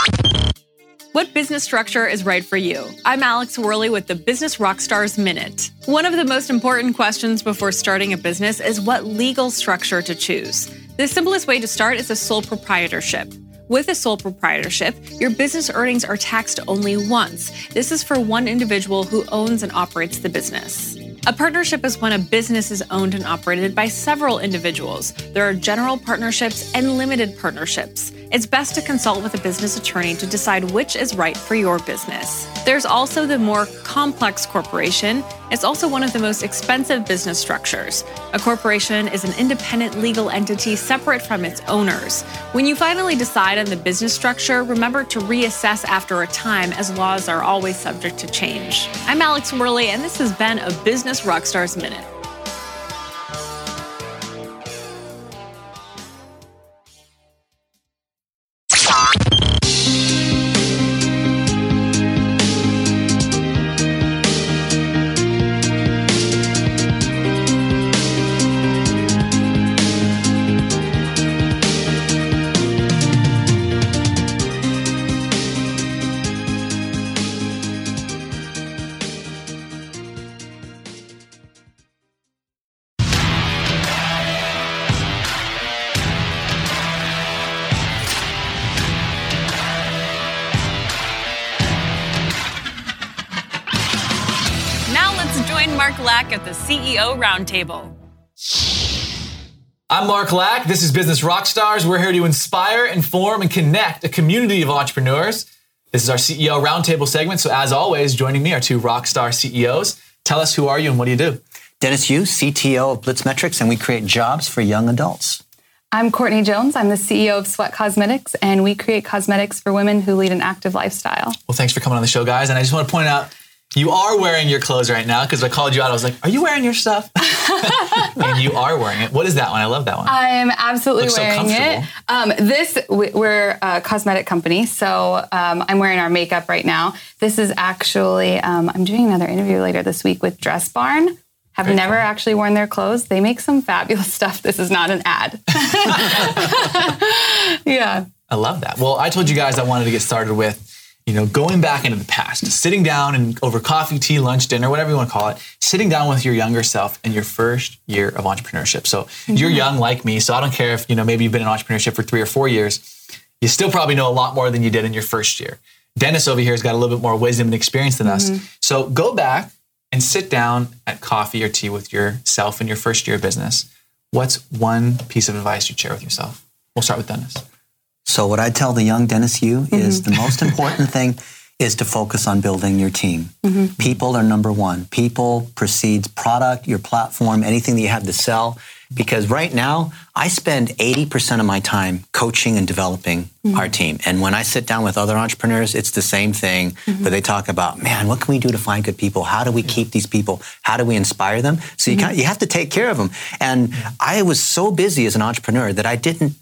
What business structure is right for you? I'm Alex Worley with the Business Rockstars Minute. One of the most important questions before starting a business is what legal structure to choose. The simplest way to start is a sole proprietorship. With a sole proprietorship, your business earnings are taxed only once. This is for one individual who owns and operates the business. A partnership is when a business is owned and operated by several individuals. There are general partnerships and limited partnerships. It's best to consult with a business attorney to decide which is right for your business. There's also the more complex corporation. It's also one of the most expensive business structures. A corporation is an independent legal entity separate from its owners. When you finally decide on the business structure, remember to reassess after a time, as laws are always subject to change. I'm Alex Worley, and this has been a Business Rockstars Minute. Mark Lack at the C E O Roundtable. I'm Mark Lack. This is Business Rockstars. We're here to inspire, inform, and connect a community of entrepreneurs. This is our C E O Roundtable segment. So as always, joining me are two rockstar C E Os. Tell us, who are you and what do you do? Dennis Yu, C T O of Blitzmetrics, and we create jobs for young adults. I'm Courtney Jones. I'm the C E O of Sweat Cosmetics, and we create cosmetics for women who lead an active lifestyle. Well, thanks for coming on the show, guys. And I just want to point out, you are wearing your clothes right now because I called you out. I was like, are you wearing your stuff? And you are wearing it. What is that one? I love that one. I am absolutely Looks wearing so it. Um, this, we're a cosmetic company, so um, I'm wearing our makeup right now. This is actually, um, I'm doing another interview later this week with Dress Barn. Have Very never cool. actually worn their clothes. They make some fabulous stuff. This is not an ad. Yeah. I love that. Well, I told you guys I wanted to get started with, you know, going back into the past, sitting down and over coffee, tea, lunch, dinner, whatever you want to call it, sitting down with your younger self in your first year of entrepreneurship. So mm-hmm. you're young like me, so I don't care if, you know, maybe you've been in entrepreneurship for three or four years. You still probably know a lot more than you did in your first year. Dennis over here has got a little bit more wisdom and experience than mm-hmm. us. So go back and sit down at coffee or tea with yourself in your first year of business. What's one piece of advice you'd share with yourself? We'll start with Dennis. So what I tell the young Dennis Yu mm-hmm. is the most important thing is to focus on building your team. Mm-hmm. People are number one. People precedes product, your platform, anything that you have to sell. Because right now, I spend eighty percent of my time coaching and developing mm-hmm. our team. And when I sit down with other entrepreneurs, it's the same thing. Mm-hmm. But they talk about, man, what can we do to find good people? How do we keep these people? How do we inspire them? So you, mm-hmm. you have to take care of them. And I was so busy as an entrepreneur that I didn't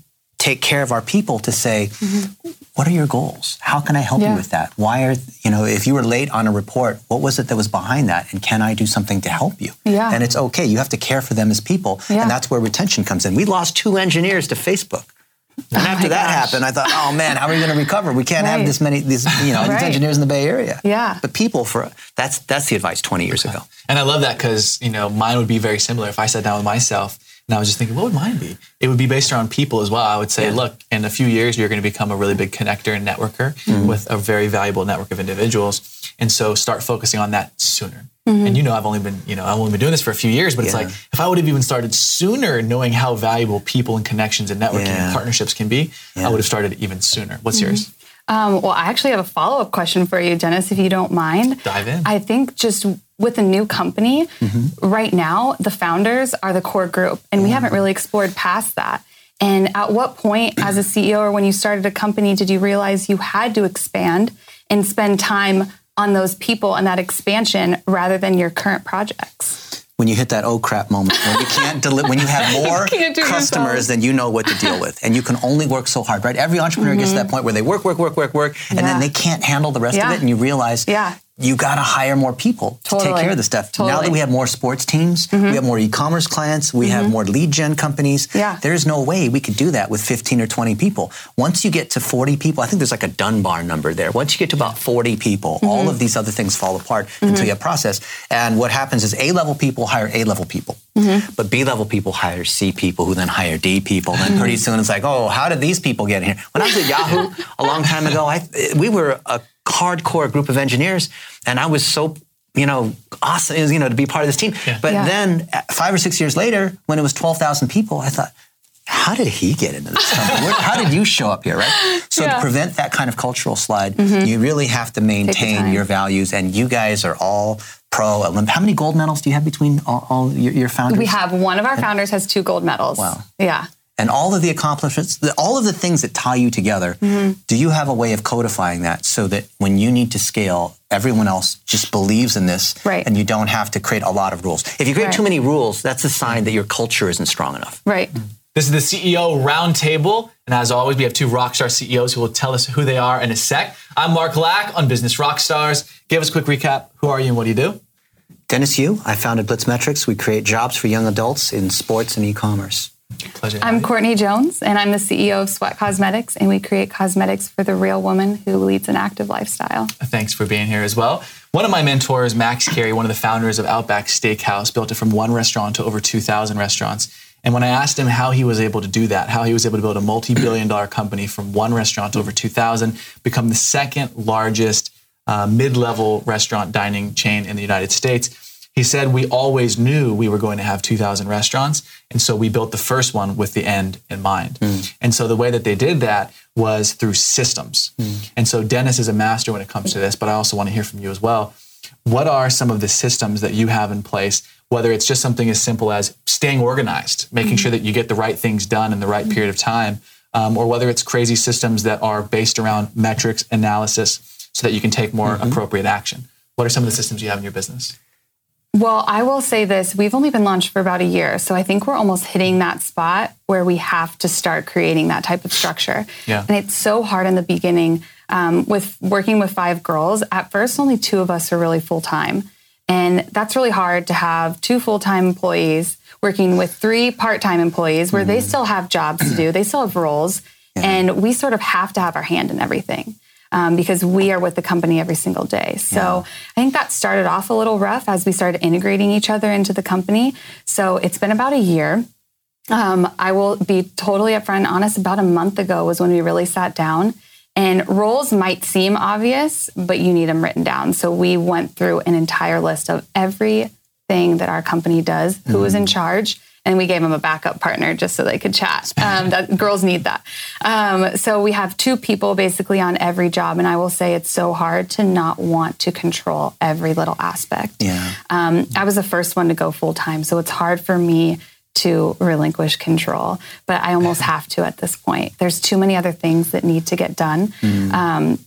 take care of our people to say, mm-hmm. what are your goals? How can I help yeah. you with that? Why are, you know, if you were late on a report, what was it that was behind that? And can I do something to help you? Yeah. And it's okay. You have to care for them as people. Yeah. And that's where retention comes in. We lost two engineers to Facebook. And oh after that gosh. happened, I thought, oh man, how are we going to recover? We can't right. have this many, these, you know, right. these engineers in the Bay Area. Yeah. But people, for that's that's the advice twenty years ago. And I love that because, you know, mine would be very similar. If I sat down with myself and I was just thinking, what would mine be? It would be based around people as well. I would say, yeah. look, in a few years, you're going to become a really big connector and networker mm-hmm. with a very valuable network of individuals. And so start focusing on that sooner. Mm-hmm. And you know, I've only been, you know, I've only been doing this for a few years, but yeah. it's like, if I would have even started sooner, knowing how valuable people and connections and networking yeah. and partnerships can be, yeah. I would have started even sooner. What's mm-hmm. yours? Um, well, I actually have a follow-up question for you, Dennis, if you don't mind. Dive in. I think just with a new company, mm-hmm. right now, the founders are the core group, and mm-hmm. we haven't really explored past that. And at what point as a C E O or when you started a company did you realize you had to expand and spend time on those people and that expansion rather than your current projects? When you hit that oh crap moment, when you can't deliver, when you have more you customers yourself. than you know what to deal with, and you can only work so hard, right? Every entrepreneur mm-hmm. gets to that point where they work, work, work, work, work, and yeah. then they can't handle the rest yeah. of it, and you realize yeah. you got to hire more people totally. to take care of the stuff. Totally. Now that we have more sports teams, mm-hmm. we have more e-commerce clients, we mm-hmm. have more lead gen companies. Yeah. There's no way we could do that with fifteen or twenty people. Once you get to forty people, I think there's like a Dunbar number there. Once you get to about forty people, mm-hmm. all of these other things fall apart mm-hmm. until you have process. And what happens is A-level people hire A-level people. Mm-hmm. But B-level people hire C people who then hire D people. And then pretty soon it's like, oh, how did these people get in here? When I was at Yahoo a long time ago, I, we were a hardcore group of engineers, and I was so, you know, awesome, you know, to be part of this team. Yeah. But yeah. then five or six years later, when it was twelve thousand people, I thought, how did he get into this company? Where, how did you show up here, right? So yeah. to prevent that kind of cultural slide, mm-hmm. you really have to maintain your values, and you guys are all pro Olymp. How many gold medals do you have between all, all your, your founders? We have, one of our founders has two gold medals. Wow. Yeah. And all of the accomplishments, the, all of the things that tie you together, mm-hmm. do you have a way of codifying that so that when you need to scale, everyone else just believes in this right. and you don't have to create a lot of rules? If you create right. too many rules, that's a sign that your culture isn't strong enough. Right. This is the C E O Roundtable. And as always, we have two rockstar C E Os who will tell us who they are in a sec. I'm Mark Lack on Business Rockstars. Give us a quick recap. Who are you and what do you do? Dennis Yu. I founded Blitzmetrics. We create jobs for young adults in sports and e-commerce. Pleasure. I'm Courtney Jones, and I'm the C E O of Sweat Cosmetics, and we create cosmetics for the real woman who leads an active lifestyle. Thanks for being here as well. One of my mentors, Max Carey, one of the founders of Outback Steakhouse, built it from one restaurant to over two thousand restaurants. And when I asked him how he was able to do that, how he was able to build a multi-billion dollar company from one restaurant to over two thousand, become the second largest uh, mid-level restaurant dining chain in the United States, he said, we always knew we were going to have two thousand restaurants. And so we built the first one with the end in mind. Mm. And so the way that they did that was through systems. Mm. And so Dennis is a master when it comes to this, but I also want to hear from you as well. What are some of the systems that you have in place, whether it's just something as simple as staying organized, making mm. sure that you get the right things done in the right period of time, um, or whether it's crazy systems that are based around metrics analysis so that you can take more mm-hmm. appropriate action? What are some of the systems you have in your business? Well, I will say this, we've only been launched for about a year. So I think we're almost hitting that spot where we have to start creating that type of structure. Yeah. And it's so hard in the beginning um, with working with five girls. At first, only two of us are really full-time. And that's really hard to have two full-time employees working with three part-time employees where mm-hmm. they still have jobs to do. They still have roles. Yeah. And we sort of have to have our hand in everything. Um, because we are with the company every single day. So yeah. I think that started off a little rough as we started integrating each other into the company. So it's been about a year. Um, I will be totally upfront and honest, about a month ago was when we really sat down. And roles might seem obvious, but you need them written down. So we went through an entire list of everything that our company does, who mm. is in charge, and we gave them a backup partner just so they could chat. Um, that girls need that. Um, so we have two people basically on every job. And I will say it's so hard to not want to control every little aspect. Yeah. Um, I was the first one to go full time. So it's hard for me to relinquish control, but I almost have to at this point. There's too many other things that need to get done. Mm. Um,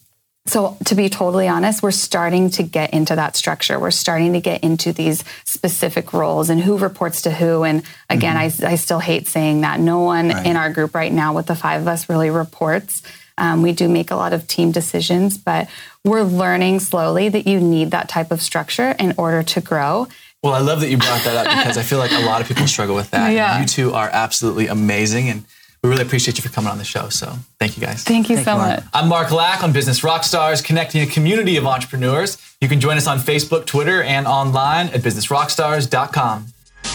So to be totally honest, we're starting to get into that structure. We're starting to get into these specific roles and who reports to who. And again, mm-hmm. I, I still hate saying that. No one right. in our group right now with the five of us really reports. Um, we do make a lot of team decisions, but we're learning slowly that you need that type of structure in order to grow. Well, I love that you brought that up because I feel like a lot of people struggle with that. Yeah. You two are absolutely amazing, and we really appreciate you for coming on the show. So thank you guys. Thank you Thank so you, much. I'm Mark Lack on Business Rockstars, connecting a community of entrepreneurs. You can join us on Facebook, Twitter, and online at business rockstars dot com.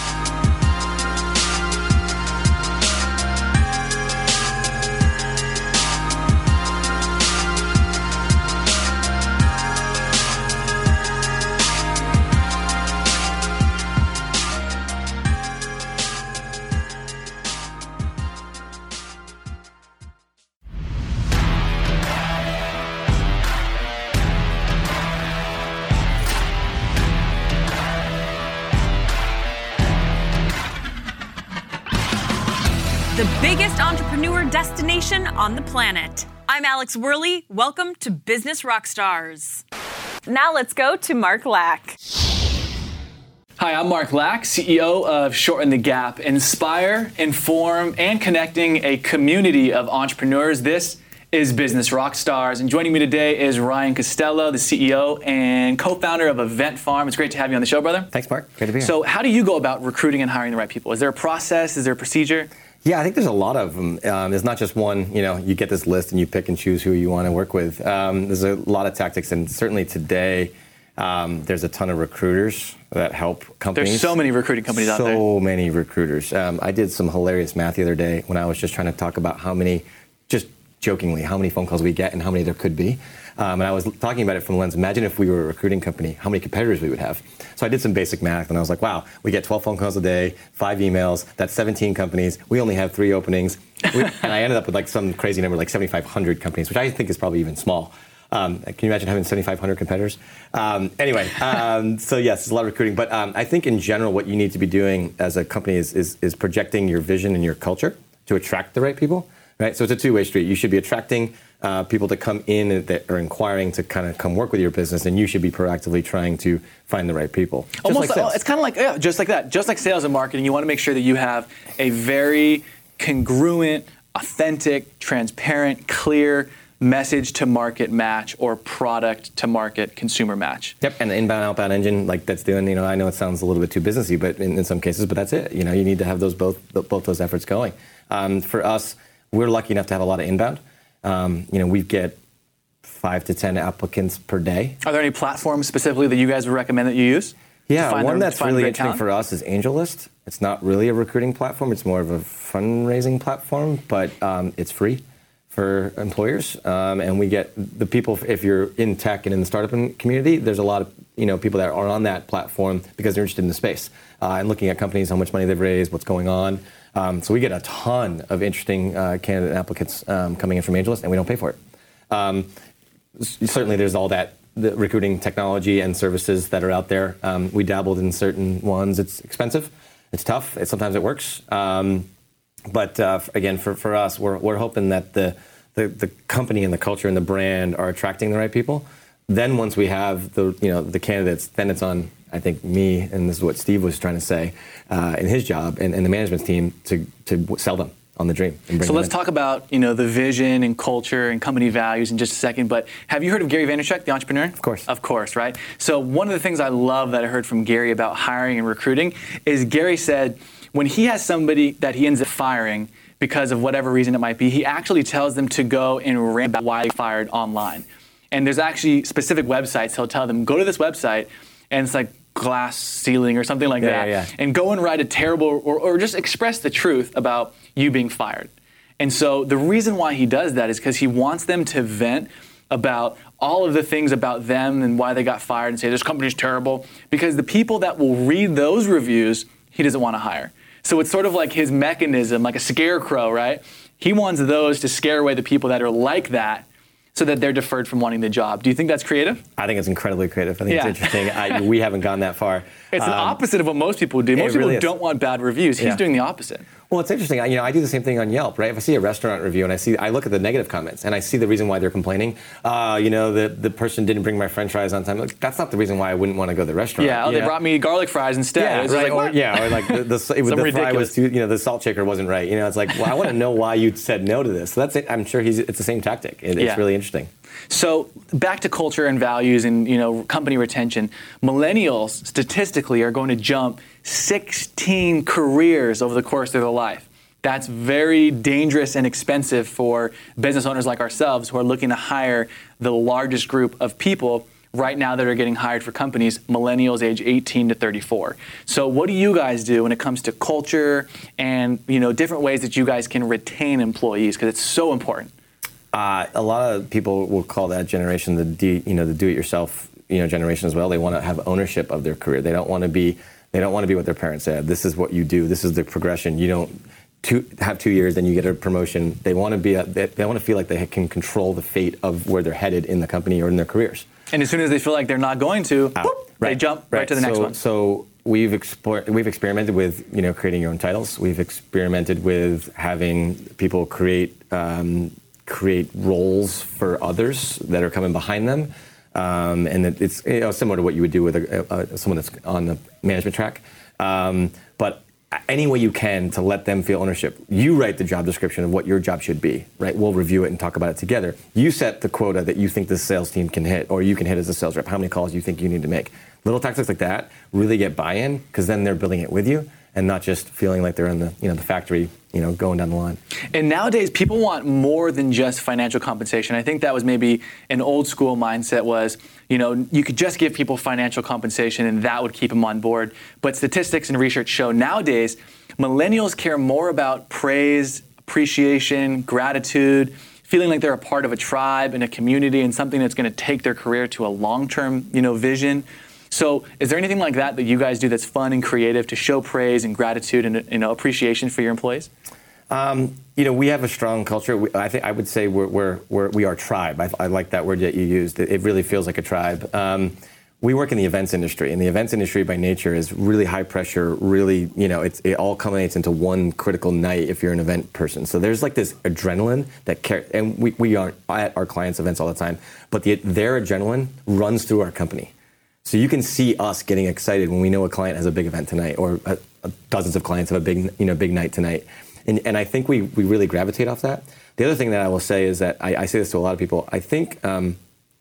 The biggest entrepreneur destination on the planet. I'm Alex Worley. Welcome to Business Rockstars. Now let's go to Mark Lack. Hi, I'm Mark Lack, C E O of Shorten the Gap. Inspire, inform, and connecting a community of entrepreneurs. This is Business Rockstars. And joining me today is Ryan Costello, the C E O and co-founder of Event Farm. It's great to have you on the show, brother. Thanks, Mark. Great to be here. So how do you go about recruiting and hiring the right people? Is there a process? Is there a procedure? Yeah, I think there's a lot of them. Um, there's not just one, you know, you get this list and you pick and choose who you want to work with. Um, there's a lot of tactics, and certainly today, um, there's a ton of recruiters that help companies. There's so many recruiting companies so out there. So many recruiters. Um, I did some hilarious math the other day when I was just trying to talk about how many, just jokingly, how many phone calls we get and how many there could be. Um, and I was talking about it from the lens, imagine if we were a recruiting company, how many competitors we would have. So I did some basic math, and I was like, wow, we get twelve phone calls a day, five emails, that's seventeen companies. We only have three openings. We, and I ended up with like some crazy number, like seventy-five hundred companies, which I think is probably even small. Um, can you imagine having seventy-five hundred competitors? Um, anyway, um, so yes, it's a lot of recruiting. But um, I think in general, what you need to be doing as a company is, is, is projecting your vision and your culture to attract the right people. Right? So it's a two-way street. You should be attracting uh, people to come in that are inquiring to kind of come work with your business, and you should be proactively trying to find the right people. Just Almost, like sales. It's kind of like, yeah, just like that. Just like sales and marketing, you want to make sure that you have a very congruent, authentic, transparent, clear message to market match or product to market consumer match. Yep, and the inbound outbound engine, like that's doing, you know, I know it sounds a little bit too businessy, but in, in some cases, but that's it. You know, you need to have those both both those efforts going. Um, for us, we're lucky enough to have a lot of inbound. Um, you know, we get five to ten applicants per day. Are there any platforms specifically that you guys would recommend that you use? Yeah, one the, that's really interesting talent? for us is AngelList. It's not really a recruiting platform. It's more of a fundraising platform, but um, it's free for employers. Um, and we get the people, if you're in tech and in the startup community, there's a lot of you know people that are on that platform because they're interested in the space uh, and looking at companies, how much money they've raised, what's going on. Um, so we get a ton of interesting uh, candidate applicants um, coming in from AngelList, and we don't pay for it. Um, certainly, there's all that the recruiting technology and services that are out there. Um, we dabbled in certain ones. It's expensive. It's tough. It, sometimes it works. Um, but uh, again, for, for us, we're we're hoping that the, the the company and the culture and the brand are attracting the right people. Then once we have the you know the candidates, then it's on. I think me, and this is what Steve was trying to say uh, in his job, and, and the management team to to sell them on the dream. And bring so let's in. talk about you know the vision and culture and company values in just a second. But have you heard of Gary Vaynerchuk, the entrepreneur? Of course. Of course, right? So one of the things I love that I heard from Gary about hiring and recruiting is Gary said when he has somebody that he ends up firing because of whatever reason it might be, he actually tells them to go and rant about why they fired online. And there's actually specific websites he'll tell them, go to this website, and it's like glass ceiling or something like yeah, that, yeah. and go and write a terrible, or, or just express the truth about you being fired. And so the reason why he does that is because he wants them to vent about all of the things about them and why they got fired and say, this company's terrible, because the people that will read those reviews, he doesn't want to hire. So it's sort of like his mechanism, like a scarecrow, right? He wants those to scare away the people that are like that, so that they're deferred from wanting the job. Do you think that's creative? I think it's incredibly creative. I think yeah. it's interesting. I, we haven't gone that far. It's um, the opposite of what most people do. Most people really don't want bad reviews. He's yeah. doing the opposite. Well, it's interesting. I, you know, I do the same thing on Yelp, right? If I see a restaurant review and I see, I look at the negative comments and I see the reason why they're complaining. Uh, you know, the the person didn't bring my French fries on time. Like, that's not the reason why I wouldn't want to go to the restaurant. Yeah, oh, they know? brought me garlic fries instead. Yeah, It was right. like, or, what? yeah, or like the, the, it was, the fry was too, you know, the salt shaker wasn't right. You know, it's like, well, I want to know why you said no to this. So that's it. I'm sure he's. It's the same tactic. It, Yeah. It's really interesting. So back to culture and values and, you know, company retention. Millennials statistically are going to jump sixteen careers over the course of their life. That's very dangerous and expensive for business owners like ourselves who are looking to hire the largest group of people right now that are getting hired for companies, millennials age eighteen to thirty-four. So what do you guys do when it comes to culture and, you know, different ways that you guys can retain employees? Because it's so important. Uh, a lot of people will call that generation the do, you know the do-it-yourself you know generation as well. They want to have ownership of their career. They don't want to be they don't want to be what their parents said. This is what you do. This is the progression. You don't two, have two years, then you get a promotion. They want to be a, they, they want to feel like they can control the fate of where they're headed in the company or in their careers. And as soon as they feel like they're not going to, Out. whoop, Right. they jump right, right to the next so, one. So we've explored, we've experimented with you know creating your own titles. We've experimented with having people create um, create roles for others that are coming behind them, um, and it, it's you know, similar to what you would do with a, a, someone that's on the management track. Um, but any way you can to let them feel ownership. You write the job description of what your job should be, right? We'll review it and talk about it together. You set the quota that you think the sales team can hit, or you can hit as a sales rep, how many calls you think you need to make. Little tactics like that really get buy-in, because then they're building it with you and not just feeling like they're in the you know the factory, you know, going down the line. And nowadays, people want more than just financial compensation. I think that was maybe an old school mindset was, you know, you could just give people financial compensation and that would keep them on board. But statistics and research show nowadays, millennials care more about praise, appreciation, gratitude, feeling like they're a part of a tribe and a community and something that's going to take their career to a long-term, you know, vision. So is there anything like that that you guys do that's fun and creative to show praise and gratitude and, you know, appreciation for your employees? Um, you know, we have a strong culture. We, I think I would say we're, we're, we're we are tribe. I, I like that word that you used. It, it really feels like a tribe. Um, we work in the events industry, and the events industry by nature is really high pressure. Really, you know, it's, it all culminates into one critical night if you're an event person. So there's like this adrenaline that, car- and we we are at our clients' events all the time, but the, their adrenaline runs through our company. So you can see us getting excited when we know a client has a big event tonight, or uh, dozens of clients have a big, you know, big night tonight. And, and I think we, we really gravitate off that. The other thing that I will say is that I, I say this to a lot of people. I think um,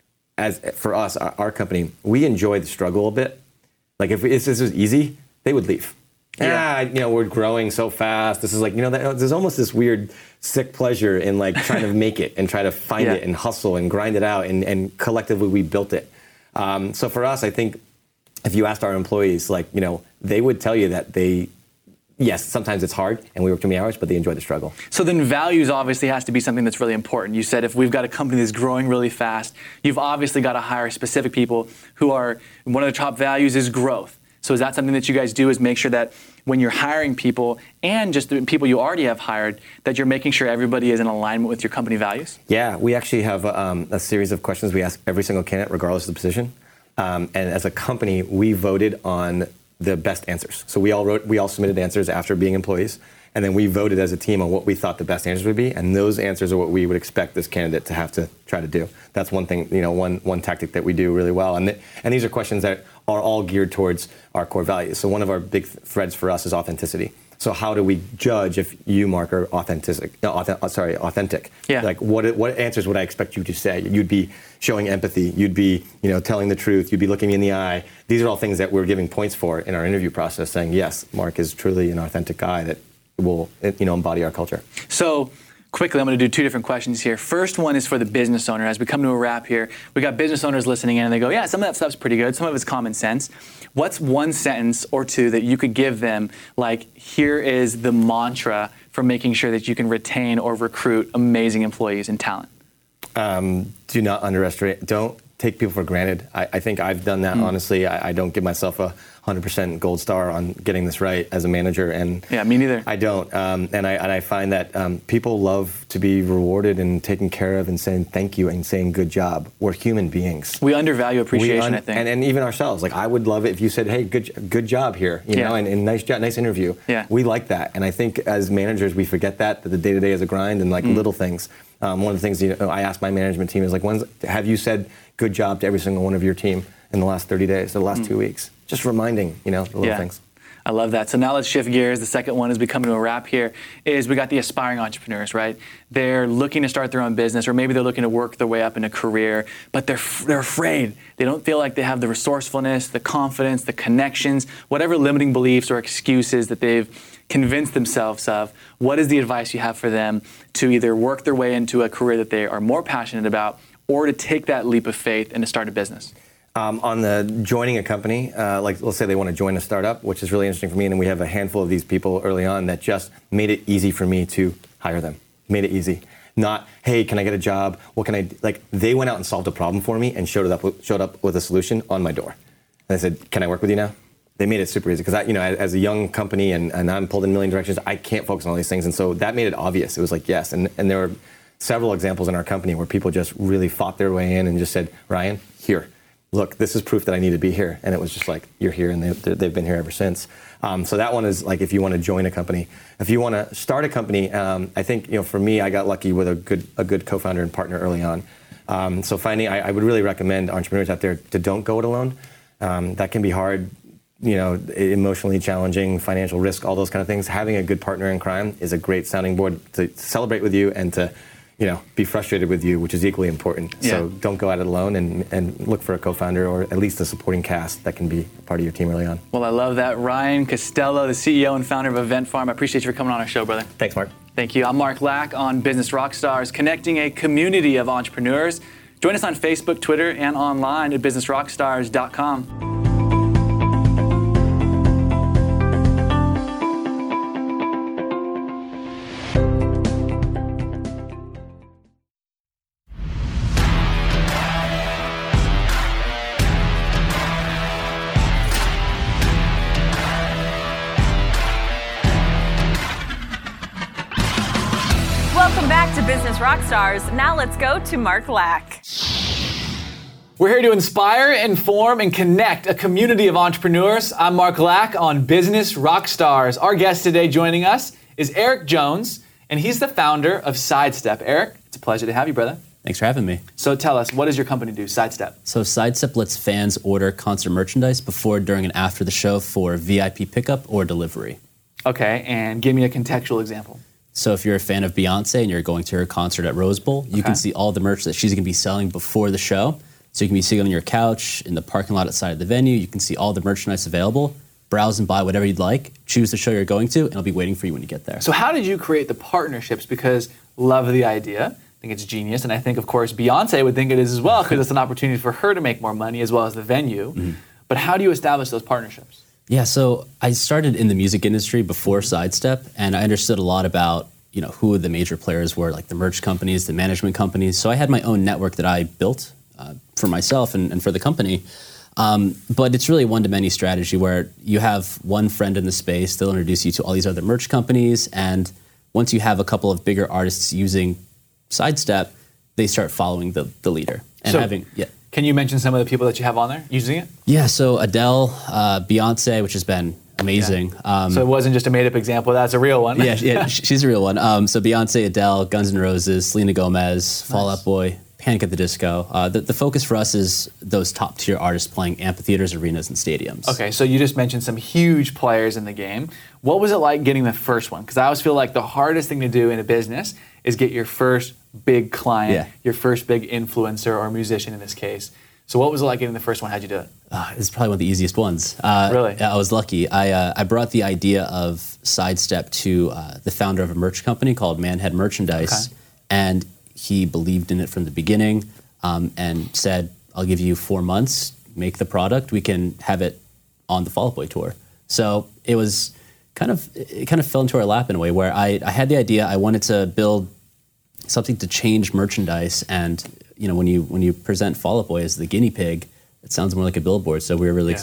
as for us, our, our company, we enjoy the struggle a bit. Like if, we, if this was easy, they would leave. Yeah, ah, you know, we're growing so fast. This is like, you know, that, there's almost this weird sick pleasure in like trying to make it and try to find yeah. it and hustle and grind it out. And, and collectively, we built it. Um, so for us, I think if you asked our employees, like, you know, they would tell you that they, yes, sometimes it's hard and we work too many hours, but they enjoy the struggle. So then values obviously has to be something that's really important. You said if we've got a company that's growing really fast, you've obviously got to hire specific people who are, one of the top values is growth. So is that something that you guys do, is make sure that when you're hiring people and just the people you already have hired, that you're making sure everybody is in alignment with your company values? Yeah, we actually have um, a series of questions we ask every single candidate, regardless of the position. Um, and as a company, we voted on the best answers. So we all wrote, we all submitted answers after being employees, and then we voted as a team on what we thought the best answers would be, and those answers are what we would expect this candidate to have to try to do. That's one thing, you know, one one tactic that we do really well. And th- and these are questions that are all geared towards our core values. So one of our big threads for us is authenticity. So how do we judge if you, Mark, are authentic? No, authentic sorry, authentic. Yeah. Like what what answers would I expect you to say? You'd be showing empathy. You'd be, you know, telling the truth. You'd be looking me in the eye. These are all things that we're giving points for in our interview process, saying yes, Mark is truly an authentic guy that will, you know, embody our culture. So quickly, I'm going to do two different questions here. First one is for the business owner. As we come to a wrap here, we got business owners listening in and they go, yeah, some of that stuff's pretty good. Some of it's common sense. What's one sentence or two that you could give them, like, here is the mantra for making sure that you can retain or recruit amazing employees and talent? Um, do not underestimate, don't take people for granted. I, I think I've done that, mm. honestly. I, I don't give myself a one hundred percent gold star on getting this right as a manager, and yeah, me neither. I don't, um, and I and I find that um, people love to be rewarded and taken care of, and saying thank you and saying good job. We're human beings. We undervalue appreciation, un- I think, and, and even ourselves. Like I would love it if you said, "Hey, good good job here," you yeah. know, and, and nice job, nice interview. Yeah. We like that, and I think as managers we forget that that the day to day is a grind and like mm. little things. Um, one of the things you know, I ask my management team is like, when's, have you said good job to every single one of your team in the last thirty days, or the last mm. two weeks? Just reminding, you know, the little yeah. things. I love that. So now let's shift gears. The second one, as we come to a wrap here, is we got the aspiring entrepreneurs, right? They're looking to start their own business, or maybe they're looking to work their way up in a career, but they're they're afraid. They don't feel like they have the resourcefulness, the confidence, the connections, whatever limiting beliefs or excuses that they've convinced themselves of. What is the advice you have for them to either work their way into a career that they are more passionate about, or to take that leap of faith and to start a business? Um, on the joining a company, uh, like let's say they want to join a startup, which is really interesting for me, and we have a handful of these people early on that just made it easy for me to hire them. Made it easy. Not, hey, can I get a job? What can I do? Like they went out and solved a problem for me and showed it up with, showed up with a solution on my door. And I said, can I work with you now? They made it super easy because I, you know, as a young company and, and I'm pulled in a million directions, I can't focus on all these things, and so that made it obvious. It was like yes, and and there were several examples in our company where people just really fought their way in and just said, Ryan, here. Look, this is proof that I need to be here. And it was just like, you're here, and they, they've been here ever since. Um, so that one is like if you want to join a company. If you want to start a company, um, I think, you know, for me, I got lucky with a good a good co-founder and partner early on. Um, so finding, I, I would really recommend entrepreneurs out there to don't go it alone. Um, that can be hard, you know, emotionally challenging, financial risk, all those kind of things. Having a good partner in crime is a great sounding board to celebrate with you and to, you know, be frustrated with you, which is equally important. Yeah. So don't go at it alone, and, and look for a co-founder or at least a supporting cast that can be a part of your team early on. Well, I love that. Ryan Costello, the C E O and founder of Event Farm. I appreciate you for coming on our show, brother. Thanks, Mark. Thank you. I'm Mark Lack on Business Rockstars, connecting a community of entrepreneurs. Join us on Facebook, Twitter, and online at business rockstars dot com. Welcome back to Business Rockstars. Now let's go to Mark Lack. We're here to inspire, inform, and connect a community of entrepreneurs. I'm Mark Lack on Business Rockstars. Our guest today joining us is Eric Jones, and he's the founder of Sidestep. Eric, it's a pleasure to have you, brother. Thanks for having me. So tell us, what does your company do, Sidestep? So Sidestep lets fans order concert merchandise before, during, and after the show for V I P pickup or delivery. Okay, and give me a contextual example. So if you're a fan of Beyonce and you're going to her concert at Rose Bowl, you okay. can see all the merch that she's going to be selling before the show. So you can be sitting on your couch in the parking lot outside of the venue. You can see all the merchandise available, browse and buy whatever you'd like, choose the show you're going to, and it'll be waiting for you when you get there. So how did you create the partnerships? Because love the idea. I think it's genius. And I think, of course, Beyonce would think it is as well, because it's an opportunity for her to make more money as well as the venue. Mm-hmm. But how do you establish those partnerships? Yeah, so I started in the music industry before Sidestep, and I understood a lot about, you know, who the major players were, like the merch companies, the management companies. So I had my own network that I built uh, for myself and, and for the company. Um, but it's really a one-to-many strategy where you have one friend in the space, they'll introduce you to all these other merch companies, and once you have a couple of bigger artists using Sidestep, they start following the, the leader. And so having, yeah. Can you mention some of the people that you have on there using it? Yeah, so Adele, uh, Beyonce, which has been amazing. Yeah. Um, so it wasn't just a made-up example, that's a real one. yeah, yeah, she's a real one. Um, so Beyonce, Adele, Guns N' Roses, Selena Gomez, Fall Out Boy, Panic at the Disco. Uh, the, the focus for us is those top-tier artists playing amphitheaters, arenas, and stadiums. Okay, so you just mentioned some huge players in the game. What was it like getting the first one? Because I always feel like the hardest thing to do in a business is get your first big client, yeah. your first big influencer or musician in this case. So what was it like getting the first one? How'd you do it? Uh, it's probably one of the easiest ones. Uh, really? I was lucky. I uh, I brought the idea of Sidestep to uh, the founder of a merch company called Manhead Merchandise, okay. and he believed in it from the beginning um, and said, I'll give you four months, make the product, we can have it on the Fall Out Boy tour. So it was kind of, it kind of fell into our lap in a way where I, I had the idea, I wanted to build something to change merchandise, and you know, when you when you present Fall Out Boy as the guinea pig, it sounds more like a billboard, so we were really yeah. excited.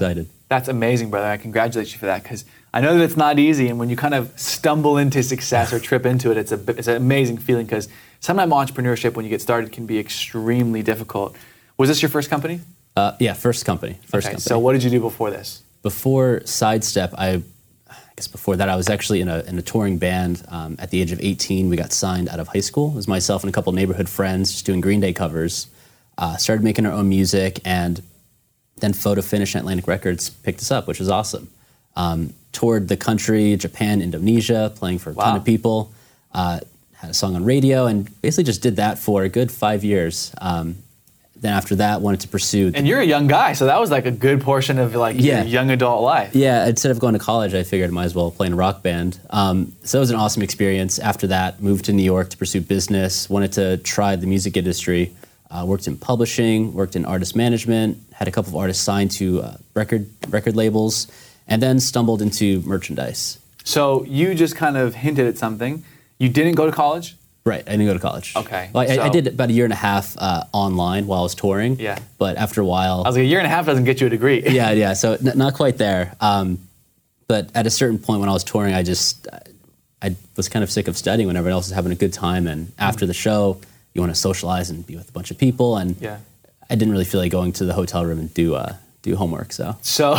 That's amazing, brother. I congratulate you for that, because I know that it's not easy, and when you kind of stumble into success or trip into it, it's a it's an amazing feeling, because sometimes entrepreneurship, when you get started, can be extremely difficult. Was this your first company? Uh, yeah, first company. First okay, company. So what did you do before this? Before Sidestep, I, I guess before that, I was actually in a in a touring band. Um, at the age of eighteen, we got signed out of high school. It was myself and a couple neighborhood friends just doing Green Day covers. Uh, started making our own music, and then Photo Finish and Atlantic Records picked us up, which was awesome. Um, toured the country, Japan, Indonesia, playing for a wow. ton of people. Uh, had a song on radio, and basically just did that for a good five years. Um, then after that, wanted to pursue. And you're a young guy, so that was like a good portion of like yeah. your young adult life. Yeah, instead of going to college, I figured I might as well play in a rock band. Um, so it was an awesome experience. After that, moved to New York to pursue business, wanted to try the music industry. Uh, worked in publishing, worked in artist management, had a couple of artists signed to uh, record record labels, and then stumbled into merchandise. So you just kind of hinted at something. You didn't go to college? Right, I didn't go to college. Okay. Well, I, so I did about a year and a half uh, online while I was touring. Yeah. But after a while... I was like, a year and a half doesn't get you a degree. yeah, yeah, so n- not quite there. Um, but at a certain point when I was touring, I just... I was kind of sick of studying when everyone else was having a good time, and after the show... You want to socialize and be with a bunch of people, and yeah. I didn't really feel like going to the hotel room and do uh, do homework. So, so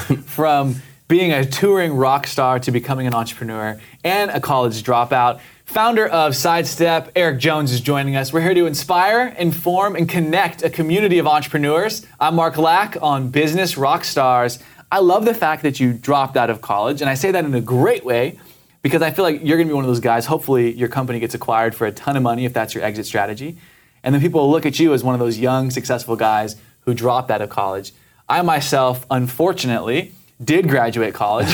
from being a touring rock star to becoming an entrepreneur and a college dropout, founder of Sidestep, Eric Jones is joining us. We're here to inspire, inform, and connect a community of entrepreneurs. I'm Mark Lack on Business Rockstars. I love the fact that you dropped out of college, and I say that in a great way, because I feel like you're going to be one of those guys. Hopefully your company gets acquired for a ton of money if that's your exit strategy. And then people will look at you as one of those young, successful guys who dropped out of college. I myself, unfortunately, did graduate college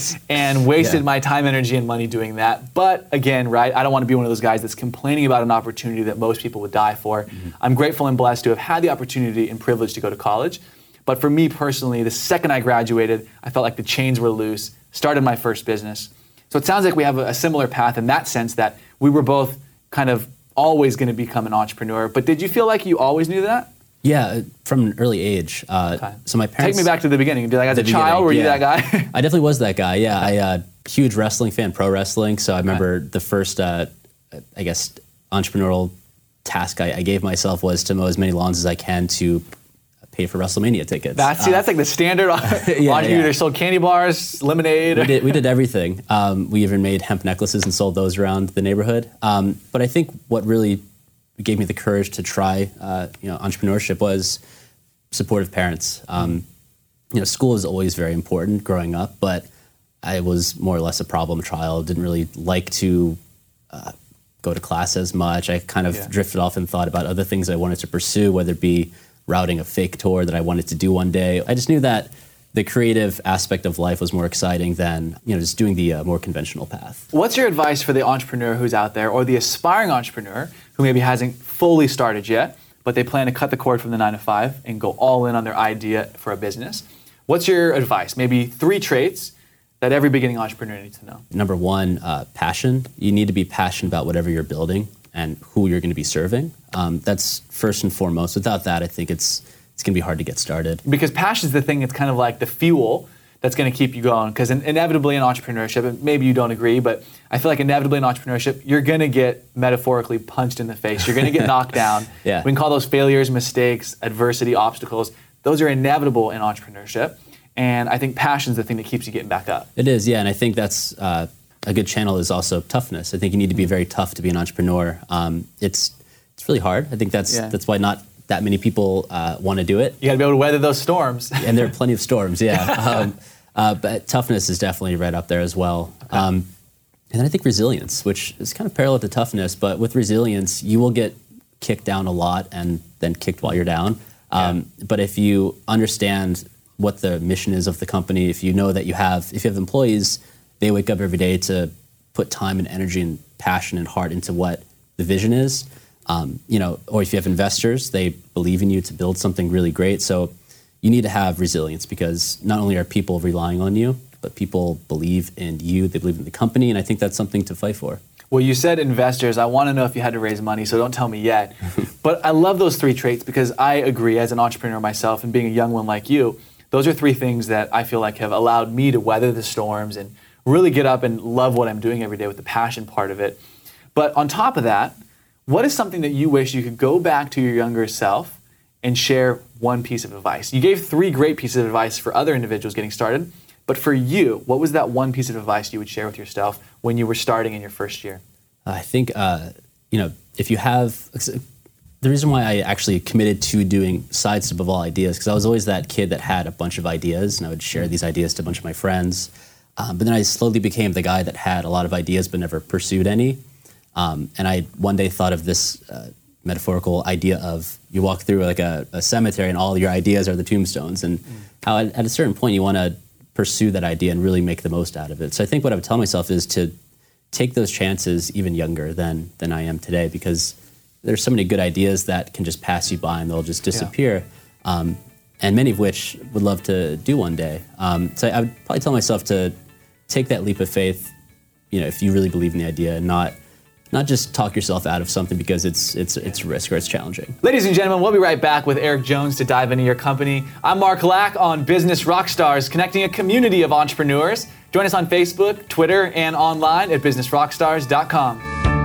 and wasted yeah. my time, energy, and money doing that. But again, right, I don't want to be one of those guys that's complaining about an opportunity that most people would die for. Mm-hmm. I'm grateful and blessed to have had the opportunity and privilege to go to college. But for me personally, the second I graduated, I felt like the chains were loose, started my first business. So it sounds like we have a, a similar path in that sense, that we were both kind of always going to become an entrepreneur. But did you feel like you always knew that? Yeah, from an early age. Uh, okay. So my parents... Take me back to the beginning. Did, like, as a child, were you yeah. that guy? I definitely was that guy, yeah. I uh, huge wrestling fan, pro wrestling. So I remember okay. the first, uh, I guess, entrepreneurial task I, I gave myself was to mow as many lawns as I can to pay for WrestleMania tickets. That's, see, uh, that's like the standard. yeah, entrepreneur. Yeah. They sold candy bars, lemonade. We did, we did everything. Um, we even made hemp necklaces and sold those around the neighborhood. Um, but I think what really gave me the courage to try, uh, you know, entrepreneurship was supportive parents. Um, you know, school is always very important growing up, but I was more or less a problem child. Didn't really like to uh, go to class as much. I kind of yeah. drifted off and thought about other things I wanted to pursue, whether it be routing a fake tour that I wanted to do one day. I just knew that the creative aspect of life was more exciting than, you know, just doing the uh, more conventional path. What's your advice for the entrepreneur who's out there, or the aspiring entrepreneur who maybe hasn't fully started yet, but they plan to cut the cord from the nine to five and go all in on their idea for a business? What's your advice? Maybe three traits that every beginning entrepreneur needs to know. Number one, uh, passion. You need to be passionate about whatever you're building and who you're going to be serving. Um, that's first and foremost. Without that, I think it's it's going to be hard to get started. Because passion is the thing that's kind of like the fuel that's going to keep you going. Because in, inevitably in entrepreneurship, and maybe you don't agree, but I feel like inevitably in entrepreneurship, you're going to get metaphorically punched in the face. You're going to get knocked down. Yeah. We can call those failures, mistakes, adversity, obstacles. Those are inevitable in entrepreneurship. And I think passion is the thing that keeps you getting back up. It is, yeah. And I think that's uh, a good channel is also toughness. I think you need to be very tough to be an entrepreneur. Um, it's it's really hard. I think that's yeah. that's why not that many people uh, want to do it. You got to be able to weather those storms. And there are plenty of storms, yeah. um, uh, but toughness is definitely right up there as well. Okay. Um, and then I think resilience, which is kind of parallel to toughness, but with resilience, you will get kicked down a lot and then kicked while you're down. Um, yeah. But if you understand what the mission is of the company, if you know that you have, if you have employees, they wake up every day to put time and energy and passion and heart into what the vision is, um, you know, or if you have investors, they believe in you to build something really great. So you need to have resilience, because not only are people relying on you, but people believe in you, they believe in the company, and I think that's something to fight for. Well, you said investors. I want to know if you had to raise money, so don't tell me yet. But I love those three traits, because I agree, as an entrepreneur myself and being a young one like you, Those are three things that I feel like have allowed me to weather the storms and really get up and love what I'm doing every day with the passion part of it. But on top of that, what is something that you wish you could go back to your younger self and share one piece of advice? You gave three great pieces of advice for other individuals getting started, but for you, what was that one piece of advice you would share with yourself when you were starting in your first year? I think, uh, you know, if you have, the reason why I actually committed to doing Sidestep above all ideas, because I was always that kid that had a bunch of ideas, and I would share these ideas to a bunch of my friends. Um, but then I slowly became the guy that had a lot of ideas but never pursued any. Um, and I one day thought of this uh, metaphorical idea of you walk through like a, a cemetery and all your ideas are the tombstones, and mm. how at, at a certain point you want to pursue that idea and really make the most out of it. So I think what I would tell myself is to take those chances even younger than than I am today, because there's so many good ideas that can just pass you by and they'll just disappear, yeah. um, and many of which would love to do one day. Um, so I would probably tell myself to take that leap of faith, you know, if you really believe in the idea, and not not just talk yourself out of something because it's it's it's risk or it's challenging. Ladies and gentlemen, we'll be right back with Eric Jones to dive into your company. I'm Mark Lack on Business Rockstars, connecting a community of entrepreneurs. Join us on Facebook, Twitter, and online at business rockstars dot com.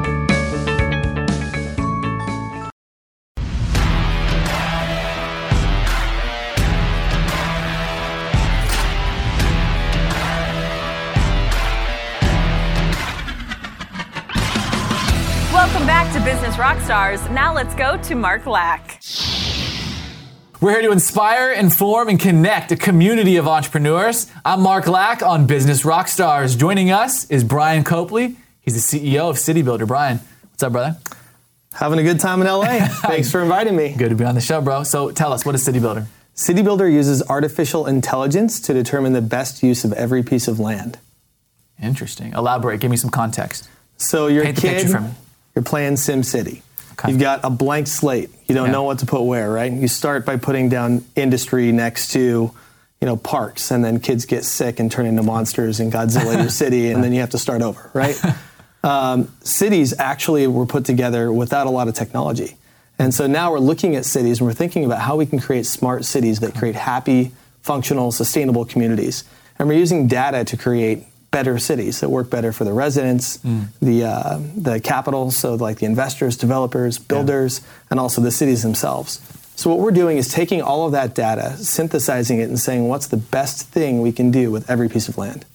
Welcome back to Business Rockstars. Now let's go to Mark Lack. We're here to inspire, inform, and connect a community of entrepreneurs. I'm Mark Lack on Business Rockstars. Joining us is Brian Copley. He's the C E O of City Builder. Brian, what's up, brother? Having a good time in L A. Thanks for inviting me. Good to be on the show, bro. So tell us, what is City Builder? City Builder uses artificial intelligence to determine the best use of every piece of land. Interesting. Elaborate. Give me some context. So you're Paint a the kid, picture for me. You're playing SimCity. Okay. You've got a blank slate. You don't yeah. know what to put where, right? You start by putting down industry next to, you know, parks, and then kids get sick and turn into monsters and Godzilla your city, and then you have to start over, right? um, cities actually were put together without a lot of technology. And so now we're looking at cities and we're thinking about how we can create smart cities that create happy, functional, sustainable communities. And we're using data to create better cities that work better for the residents, mm. the uh, the capital, so like the investors, developers, builders, yeah. and also the cities themselves. So what we're doing is taking all of that data, synthesizing it, and saying what's the best thing we can do with every piece of land.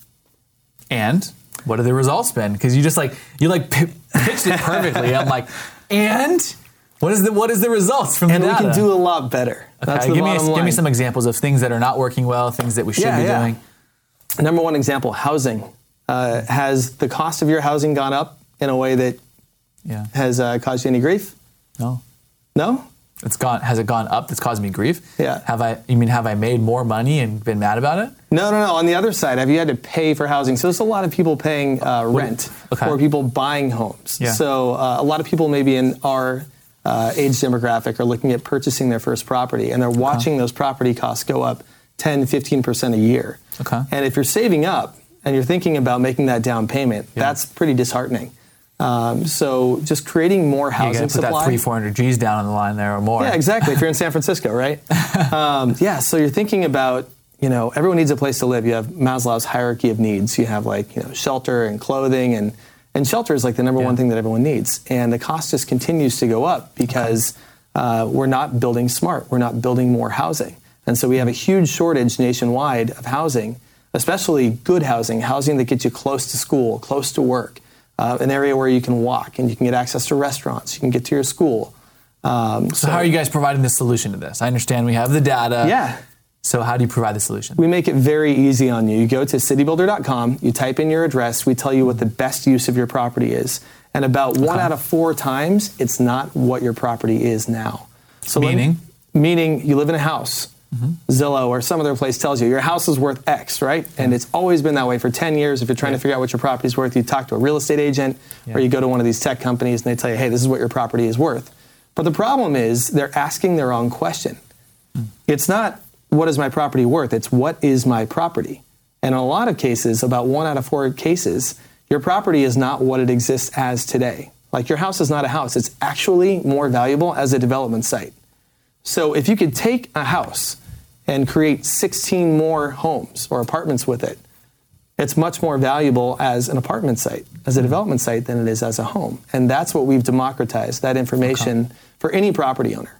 And what are the results been? Because you just like you like p- pitched it perfectly. I'm like, and what is the what is the results from and the data? And we can do a lot better. Okay, That's the give me bottom a, line. give me some examples of things that are not working well, things that we should yeah, be yeah. doing. Number one example, housing. Uh, has the cost of your housing gone up in a way that yeah. has uh, caused you any grief? No. No? It's gone. Has it gone up? That's caused me grief. Yeah. Have I? You mean have I made more money and been mad about it? No, no, no. On the other side, have you had to pay for housing? So there's a lot of people paying uh, rent, okay. or people buying homes. Yeah. So uh, a lot of people maybe in our uh, age demographic are looking at purchasing their first property, and they're watching okay. those property costs go up ten, fifteen percent a year. Okay. And if you're saving up and you're thinking about making that down payment, yeah. that's pretty disheartening. Um, so just creating more housing you gotta put supply. that three, four hundred G's down on the line there or more. Yeah, exactly. If you're in San Francisco, right? um, yeah. So you're thinking about, you know, everyone needs a place to live. You have Maslow's hierarchy of needs. You have like, you know, shelter and clothing, and and shelter is like the number yeah. one thing that everyone needs. And the cost just continues to go up because okay. uh, we're not building smart. We're not building more housing, and so we have a huge shortage nationwide of housing, especially good housing, housing that gets you close to school, close to work. Uh, an area where you can walk and you can get access to restaurants, you can get to your school. Um, so, so how are you guys providing the solution to this? I understand we have the data. Yeah. So how do you provide the solution? We make it very easy on you. You go to city builder dot com, you type in your address, we tell you what the best use of your property is. And about okay. one out of four times, it's not what your property is now. So meaning? Let, meaning you live in a house. Mm-hmm. Zillow or some other place tells you your house is worth X, right? Yeah. And it's always been that way for ten years. If you're trying yeah. to figure out what your property is worth, you talk to a real estate agent yeah. or you go to one of these tech companies and they tell you, hey, this is what your property is worth. But the problem is they're asking the wrong question. Mm. It's not, what is my property worth? It's, what is my property? And in a lot of cases, about one out of four cases, your property is not what it exists as today. Like your house is not a house. It's actually more valuable as a development site. So if you could take a house and create sixteen more homes or apartments with it, it's much more valuable as an apartment site, as a development site, than it is as a home. And that's what we've democratized, that information okay. for any property owner.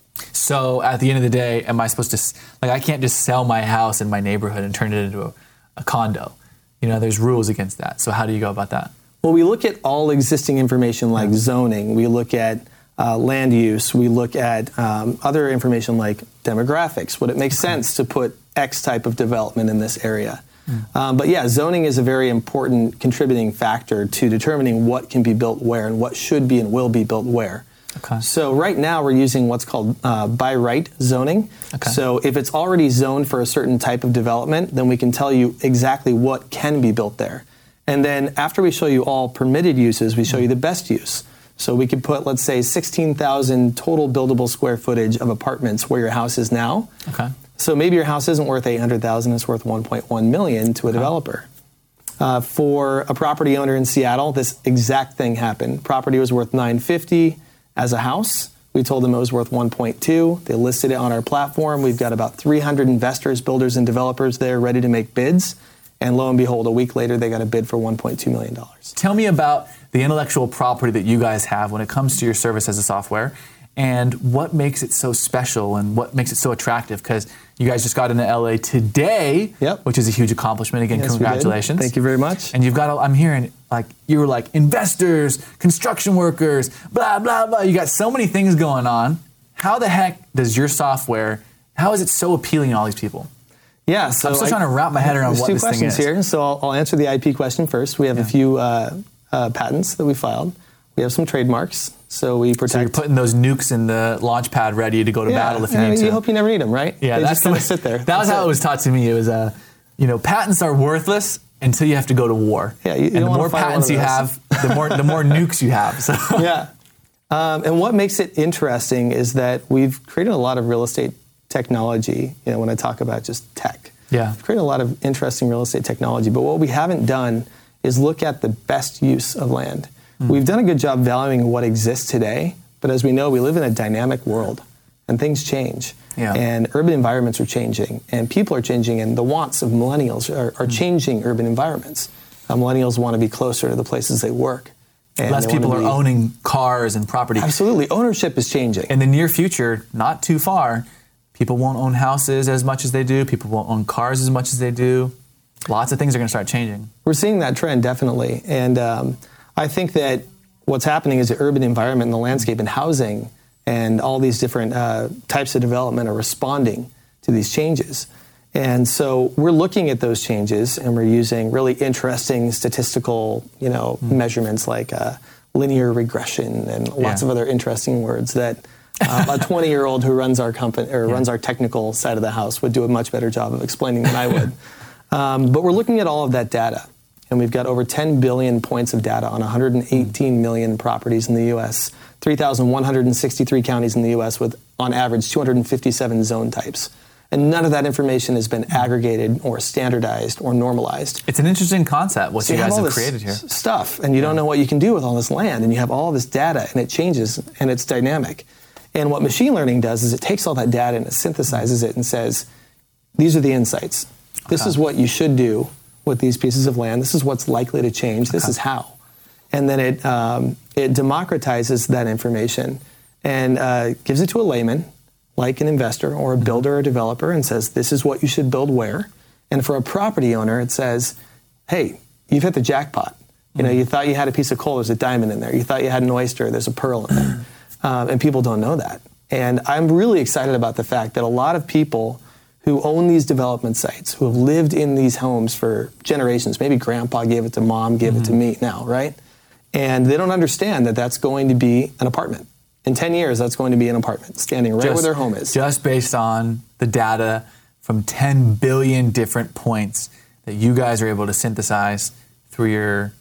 So at the end of the day, am I supposed to, like, I can't just sell my house in my neighborhood and turn it into a, a condo. You know, there's rules against that. So how do you go about that? Well, we look at all existing information like zoning. We look at uh, land use. We look at um, other information like demographics. Would it make sense to put X type of development in this area? Mm. Um, but yeah, zoning is a very important contributing factor to determining what can be built where and what should be and will be built where. Okay. So right now we're using what's called uh, by right zoning. Okay. So if it's already zoned for a certain type of development, then we can tell you exactly what can be built there. And then after we show you all permitted uses, we show you the best use. So we could put, let's say, sixteen thousand total buildable square footage of apartments where your house is now. Okay. So maybe your house isn't worth eight hundred thousand, it's worth one point one million to a okay. developer. Uh, for a property owner in Seattle, this exact thing happened. Property was worth nine hundred fifty thousand as a house. We told them it was worth one point two. They listed it on our platform. We've got about three hundred investors, builders, and developers there ready to make bids. And lo and behold, a week later, they got a bid for one point two million dollars. Tell me about the intellectual property that you guys have when it comes to your service as a software, and what makes it so special and what makes it so attractive, because you guys just got into L A today, yep. which is a huge accomplishment. Again, yes, congratulations. Thank you very much. And you've got, I'm hearing, like, you were like investors, construction workers, blah, blah, blah. You got so many things going on. How the heck does your software, how is it so appealing to all these people? Yeah, so I'm still I, trying to wrap my head around what this thing is. There's two questions here, so I'll, I'll answer the I P question first. We have yeah. a few uh, uh, patents that we filed. We have some trademarks, so we protect. So you're putting those nukes in the launch pad ready to go to yeah, battle if you yeah, need to. You hope you never need them, right? Yeah, they that's just kind of sit there. That was that's how it. it was taught to me. It was, uh, you know, patents are worthless until you have to go to war. Yeah, you, you and don't the more find patents you have, the more the more nukes you have. So. Yeah, um, and what makes it interesting is that we've created a lot of real estate technology. You know, when I talk about just tech. Yeah. We've created a lot of interesting real estate technology, but what we haven't done is look at the best use of land. Mm. We've done a good job valuing what exists today, but as we know, we live in a dynamic world, and things change. Yeah. And urban environments are changing, and people are changing, and the wants of millennials are, are mm. changing urban environments. Uh, millennials want to be closer to the places they work. And less people are be, owning cars and property. Absolutely. Ownership is changing. In the near future, not too far, people won't own houses as much as they do. People won't own cars as much as they do. Lots of things are going to start changing. We're seeing that trend, definitely. And um, I think that what's happening is the urban environment and the landscape and housing and all these different uh, types of development are responding to these changes. And so we're looking at those changes, and we're using really interesting statistical, you know, mm. measurements like uh, linear regression and lots yeah. of other interesting words that Um, a twenty-year-old who runs our company or yeah. runs our technical side of the house would do a much better job of explaining than I would. um, but we're looking at all of that data, and we've got over ten billion points of data on one hundred eighteen million properties in the U S, three thousand one hundred sixty-three counties in the U S with, on average, two hundred fifty-seven zone types. And none of that information has been aggregated or standardized or normalized. It's an interesting concept, what so you, you guys have, have created here. Stuff, and you yeah. don't know what you can do with all this land, and you have all this data, and it changes, and it's dynamic. And what machine learning does is it takes all that data and it synthesizes it and says, these are the insights. This okay. is what you should do with these pieces of land. This is what's likely to change. This okay. is how. And then it um, it democratizes that information and uh, gives it to a layman, like an investor or a builder or developer, and says, this is what you should build where. And for a property owner, it says, hey, you've hit the jackpot. You know, you thought you had a piece of coal, there's a diamond in there. You thought you had an oyster, there's a pearl in there. Um, and people don't know that. And I'm really excited about the fact that a lot of people who own these development sites, who have lived in these homes for generations, maybe grandpa gave it to mom, gave mm-hmm. it to me now, right? And they don't understand that that's going to be an apartment. In ten years, that's going to be an apartment standing right just, where their home is. Just based on the data from ten billion different points that you guys are able to synthesize through your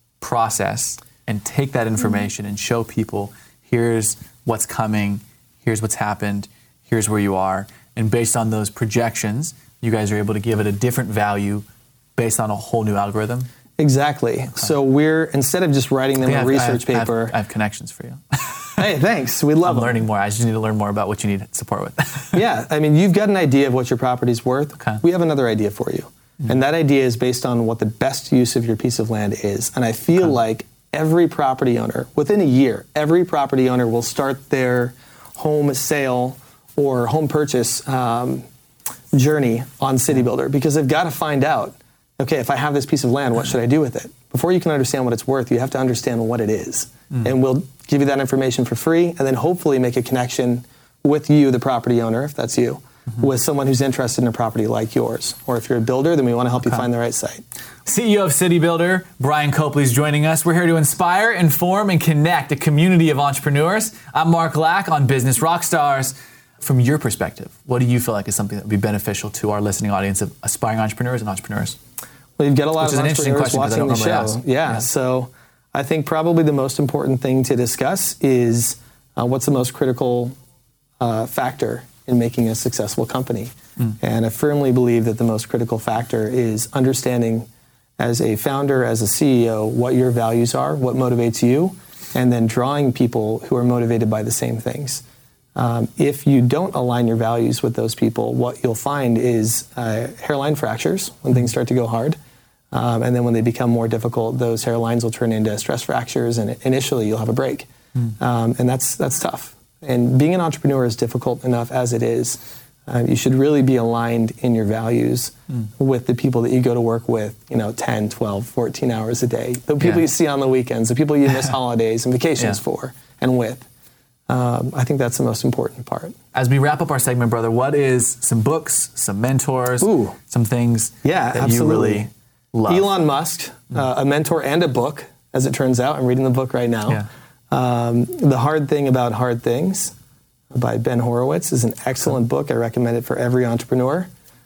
process and take that information mm-hmm. and show people, here's what's coming, here's what's happened, here's where you are. And based on those projections, you guys are able to give it a different value based on a whole new algorithm? Exactly. Okay. So we're, instead of just writing them a have, research I have, paper. I have, I have connections for you. Hey, thanks. We love I'm them. learning more. I just need to learn more about what you need support with. Yeah, I mean, you've got an idea of what your property's worth. Okay. We have another idea for you. Mm-hmm. And that idea is based on what the best use of your piece of land is. And I feel okay. like every property owner, within a year, every property owner will start their home sale or home purchase um, journey on City Builder, because they've got to find out, okay, if I have this piece of land, what should I do with it? Before you can understand what it's worth, you have to understand what it is. Mm. And we'll give you that information for free, and then hopefully make a connection with you, the property owner, if that's you, mm-hmm. with someone who's interested in a property like yours. Or if you're a builder, then we want to help okay. you find the right site. C E O of City Builder, Brian Copley is joining us. We're here to inspire, inform, and connect a community of entrepreneurs. I'm Mark Lack on Business Rockstars. From your perspective, what do you feel like is something that would be beneficial to our listening audience of aspiring entrepreneurs and entrepreneurs? Well, you've got a lot Which of is an entrepreneurs watching the show. Ask. Yeah, yeah, so I think probably the most important thing to discuss is uh, what's the most critical uh, factor in making a successful company. Mm. And I firmly believe that the most critical factor is understanding as a founder, as a C E O, what your values are, what motivates you, and then drawing people who are motivated by the same things. Um, if you don't align your values with those people, what you'll find is uh, hairline fractures when things start to go hard. Um, and then when they become more difficult, those hairlines will turn into stress fractures, and initially you'll have a break. Mm. Um, and that's that's tough. And being an entrepreneur is difficult enough as it is. Uh, you should really be aligned in your values mm. with the people that you go to work with, you know, ten, twelve, fourteen hours a day. The people yeah. you see on the weekends, the people you miss holidays and vacations yeah. for and with. Um, I think that's the most important part. As we wrap up our segment, brother, what is some books, some mentors, Ooh. some things yeah, that absolutely. you really love? Elon Musk, uh, a mentor and a book, as it turns out. I'm reading the book right now. Yeah. Um, The Hard Thing About Hard Things by Ben Horowitz is an excellent book. I recommend it for every entrepreneur.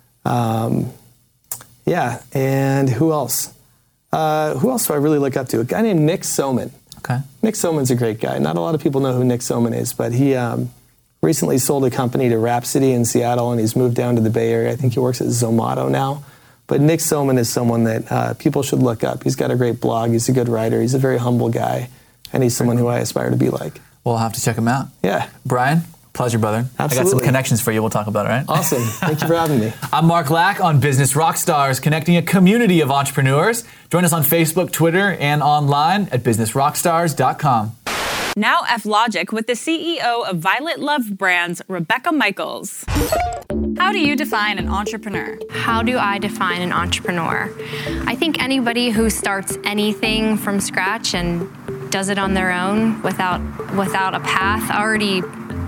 Um, yeah, and who else? Uh, who else do I really look up to? A guy named Nick Soman. Okay. Nick Soman's a great guy. Not a lot of people know who Nick Soman is, but he um, recently sold a company to Rhapsody in Seattle, and he's moved down to the Bay Area. I think he works at Zomato now. But Nick Soman is someone that uh, people should look up. He's got a great blog. He's a good writer. He's a very humble guy, and he's someone who I aspire to be like. We'll have to check him out. Yeah. Brian, pleasure, brother. Absolutely. I got some connections for you. We'll talk about it, right? Awesome. Thank you for having me. I'm Mark Lack on Business Rockstars, connecting a community of entrepreneurs. Join us on Facebook, Twitter, and online at business rockstars dot com. Now F Logic with the C E O of Violet Love Brands, Rebecca Michaels. How do you define an entrepreneur? How do I define an entrepreneur? I think anybody who starts anything from scratch and does it on their own without without a path already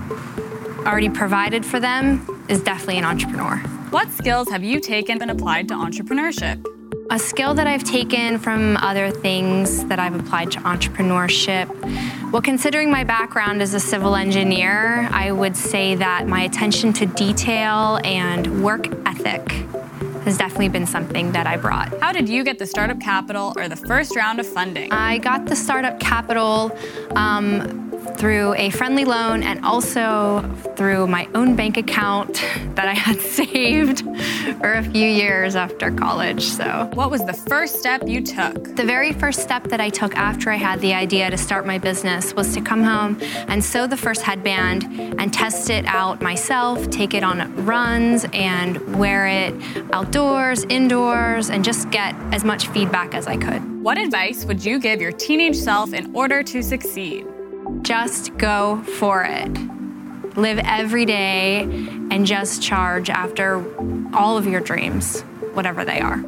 already provided for them is definitely an entrepreneur. What skills have you taken and applied to entrepreneurship? A skill that I've taken from other things that I've applied to entrepreneurship, well, considering my background as a civil engineer, I would say that my attention to detail and work ethic has definitely been something that I brought. How did you get the startup capital or the first round of funding? I got the startup capital um, through a friendly loan and also through my own bank account that I had saved for a few years after college. So, what was the first step you took? The very first step that I took after I had the idea to start my business was to come home and sew the first headband and test it out myself, take it on runs and wear it outdoors, indoors, and just get as much feedback as I could. What advice would you give your teenage self in order to succeed? Just go for it. Live every day and just charge after all of your dreams, whatever they are.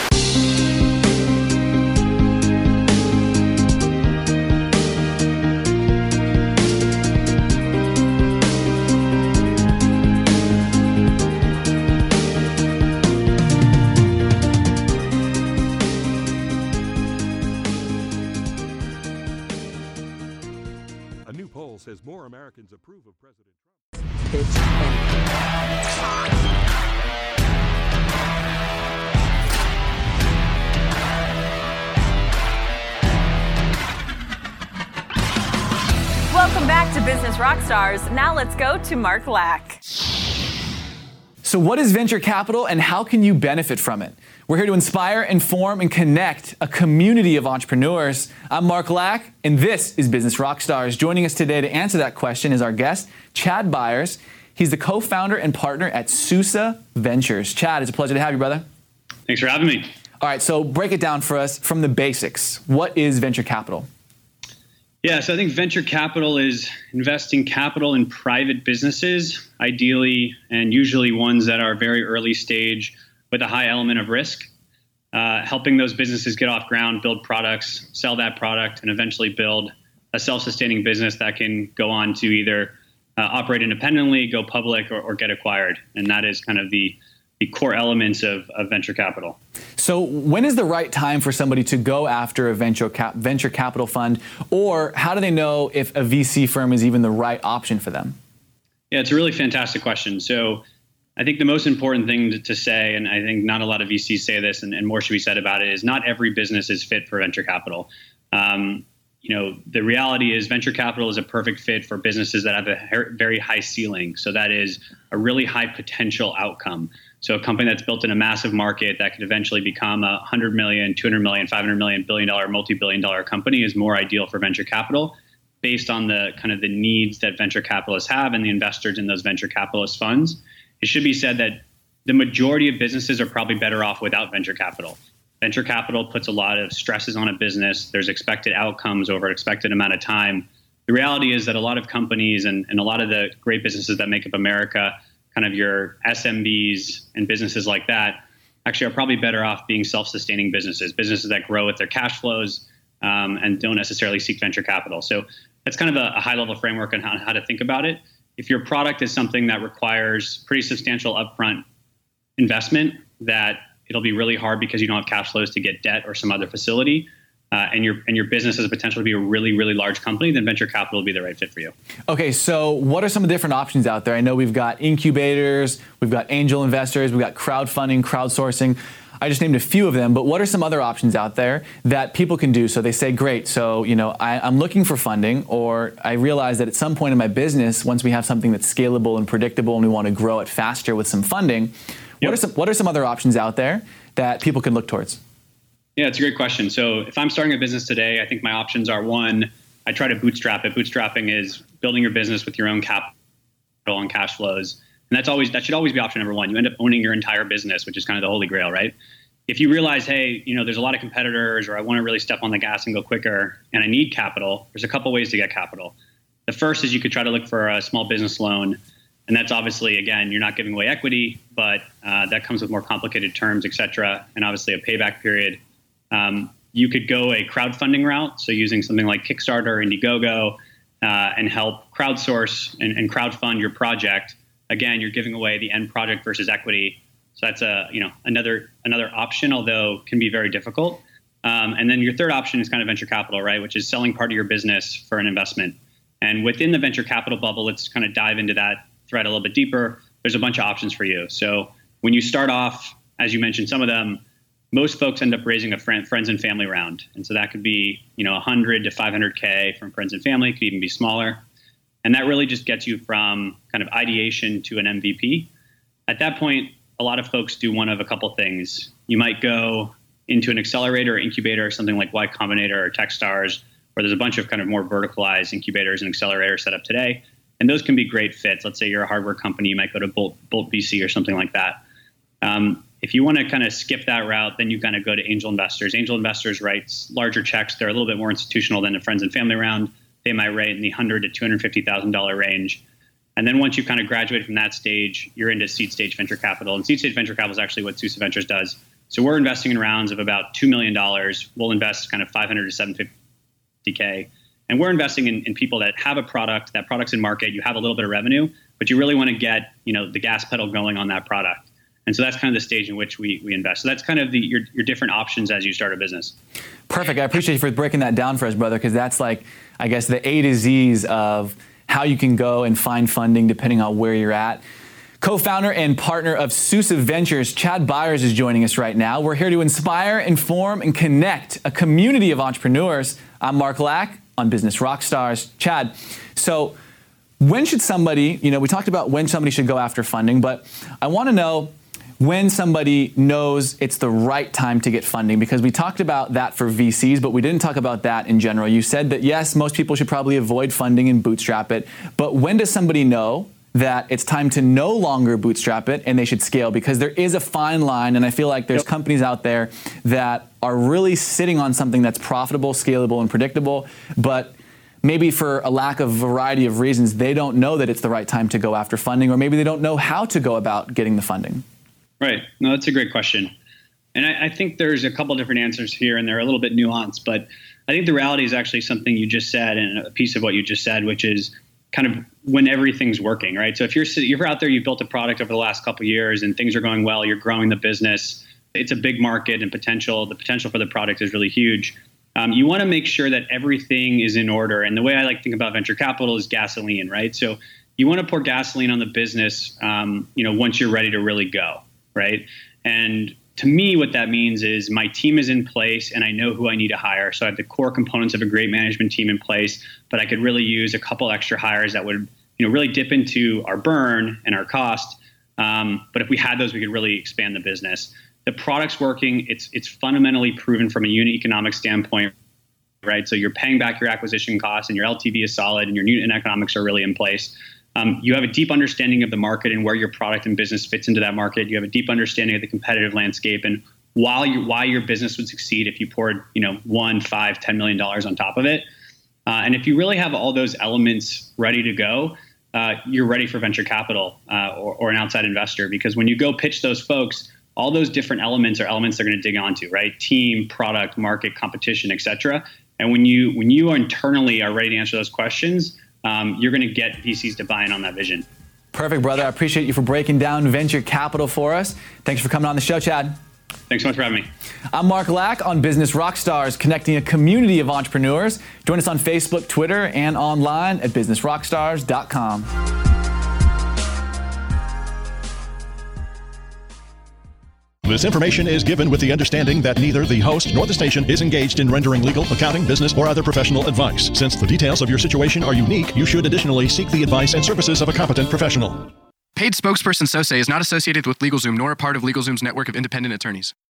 Says more Americans approve of President Welcome back to Business Rockstars. Now let's go to Mark Lack. So what is venture capital and how can you benefit from it? We're here to inspire, inform, and connect a community of entrepreneurs. I'm Mark Lack, and this is Business Rockstars. Joining us today to answer that question is our guest, Chad Byers. He's the co-founder and partner at Sousa Ventures. Chad, it's a pleasure to have you, brother. Thanks for having me. All right, so break it down for us from the basics. What is venture capital? Yeah, so I think venture capital is investing capital in private businesses, ideally, and usually ones that are very early stage with a high element of risk, uh, helping those businesses get off ground, build products, sell that product, and eventually build a self-sustaining business that can go on to either uh, operate independently, go public, or, or get acquired. And that is kind of the, the core elements of, of venture capital. So when is the right time for somebody to go after a venture cap, venture capital fund, or how do they know if a V C firm is even the right option for them? Yeah, it's a really fantastic question. So I think the most important thing to, to say, and I think not a lot of V Cs say this, and, and more should be said about it, is not every business is fit for venture capital. Um, you know, the reality is venture capital is a perfect fit for businesses that have a very high ceiling. So that is a really high potential outcome. So a company that's built in a massive market that could eventually become a one hundred million, two hundred million, five hundred million, billion dollar, multi-billion dollar company is more ideal for venture capital based on the kind of the needs that venture capitalists have and the investors in those venture capitalist funds. It should be said that the majority of businesses are probably better off without venture capital. Venture capital puts a lot of stresses on a business. There's expected outcomes over an expected amount of time. The reality is that a lot of companies and, and a lot of the great businesses that make up America, kind of your S M Bs and businesses like that, actually are probably better off being self-sustaining businesses, businesses that grow with their cash flows um, and don't necessarily seek venture capital. So that's kind of a, a high-level framework on how, how to think about it. If your product is something that requires pretty substantial upfront investment, that it'll be really hard because you don't have cash flows to get debt or some other facility, uh, and your and your business has the potential to be a really, really large company, then venture capital will be the right fit for you. Okay, so what are some of the different options out there? I know we've got incubators, we've got angel investors, we've got crowdfunding, crowdsourcing. I just named a few of them, but what are some other options out there that people can do? So they say, great, so you know, I, I'm looking for funding, or I realize that at some point in my business, once we have something that's scalable and predictable and we want to grow it faster with some funding, yep. what are some what are some other options out there that people can look towards? Yeah, it's a great question. So if I'm starting a business today, I think my options are, one, I try to bootstrap it. Bootstrapping is building your business with your own capital and cash flows. And that's always that should always be option number one. You end up owning your entire business, which is kind of the holy grail, right? If you realize, hey, you know, there's a lot of competitors, or I want to really step on the gas and go quicker, and I need capital, there's a couple ways to get capital. The first is you could try to look for a small business loan. And that's obviously, again, you're not giving away equity, but uh, that comes with more complicated terms, et cetera, and obviously a payback period. Um, you could go a crowdfunding route, so using something like Kickstarter, Indiegogo, uh, and help crowdsource and, and crowdfund your project. Again, you're giving away the end project versus equity, so that's a you know another another option, although can be very difficult. Um, and then your third option is kind of venture capital, right, which is selling part of your business for an investment. And within the venture capital bubble, let's kind of dive into that thread a little bit deeper. There's a bunch of options for you. So when you start off, as you mentioned, some of them, most folks end up raising a friend, friends and family round. And so that could be, you know, one hundred to five hundred K from friends and family, could even be smaller. And that really just gets you from kind of ideation to an M V P. At that point, a lot of folks do one of a couple things. You might go into an accelerator or incubator, something like Y Combinator or Techstars, where there's a bunch of kind of more verticalized incubators and accelerators set up today. And those can be great fits. Let's say you're a hardware company, you might go to Bolt, Bolt V C or something like that. Um, if you want to kind of skip that route, then you kind of go to angel investors. Angel investors write larger checks. They're a little bit more institutional than a friends and family round. They might rate in the one hundred thousand to two hundred fifty thousand dollars range. And then once you kind of graduate from that stage, you're into seed stage venture capital. And seed stage venture capital is actually what Sousa Ventures does. So we're investing in rounds of about two million dollars. We'll invest kind of five hundred to seven hundred fifty K. And we're investing in, in people that have a product, that product's in market, you have a little bit of revenue, but you really want to get, you know, the gas pedal going on that product. And so that's kind of the stage in which we we invest. So that's kind of the your, your different options as you start a business. Perfect. I appreciate you for breaking that down for us, brother, because that's like, I guess, the A to Z's of how you can go and find funding depending on where you're at. Co-founder and partner of Sousa Ventures, Chad Byers is joining us right now. We're here to inspire, inform, and connect a community of entrepreneurs. I'm Mark Lack on Business Rockstars. Chad, so when should somebody, you know, we talked about when somebody should go after funding, but I want to know when somebody knows it's the right time to get funding, because we talked about that for V Cs, but we didn't talk about that in general. You said that, yes, most people should probably avoid funding and bootstrap it, but when does somebody know that it's time to no longer bootstrap it and they should scale? Because there is a fine line, and I feel like there's yep. companies out there that are really sitting on something that's profitable, scalable, and predictable, but maybe for a lack of variety of reasons, they don't know that it's the right time to go after funding, or maybe they don't know how to go about getting the funding. Right. No, that's a great question. And I, I think there's a couple different answers here, and they're a little bit nuanced, but I think the reality is actually something you just said, and a piece of what you just said, which is kind of when everything's working, right? So if you're you're out there, you've built a product over the last couple of years and things are going well, you're growing the business, it's a big market and potential, the potential for the product is really huge. Um, you want to make sure that everything is in order. And the way I like to think about venture capital is gasoline, right? So you want to pour gasoline on the business, um, you know, once you're ready to really go, right? And to me, what that means is my team is in place and I know who I need to hire. So I have the core components of a great management team in place, but I could really use a couple extra hires that would, you know, really dip into our burn and our cost. Um, but if we had those, we could really expand the business. The product's working. It's it's fundamentally proven from a unit economic standpoint, right? So you're paying back your acquisition costs and your L T V is solid and your unit economics are really in place. Um, you have a deep understanding of the market and where your product and business fits into that market. You have a deep understanding of the competitive landscape and while you, why your business would succeed if you poured, you know, one, five, ten million dollars on top of it. Uh, and if you really have all those elements ready to go, uh, you're ready for venture capital uh, or, or an outside investor. Because when you go pitch those folks, all those different elements are elements they're going to dig onto, right? Team, product, market, competition, et cetera. And when you when you internally are ready to answer those questions, um, you're going to get V Cs to buy in on that vision. Perfect, brother. I appreciate you for breaking down venture capital for us. Thanks for coming on the show, Chad. Thanks so much for having me. I'm Mark Lack on Business Rockstars, connecting a community of entrepreneurs. Join us on Facebook, Twitter, and online at business rockstars dot com. This information is given with the understanding that neither the host nor the station is engaged in rendering legal, accounting, business, or other professional advice. Since the details of your situation are unique, you should additionally seek the advice and services of a competent professional. Paid spokesperson Sose is not associated with LegalZoom nor a part of LegalZoom's network of independent attorneys.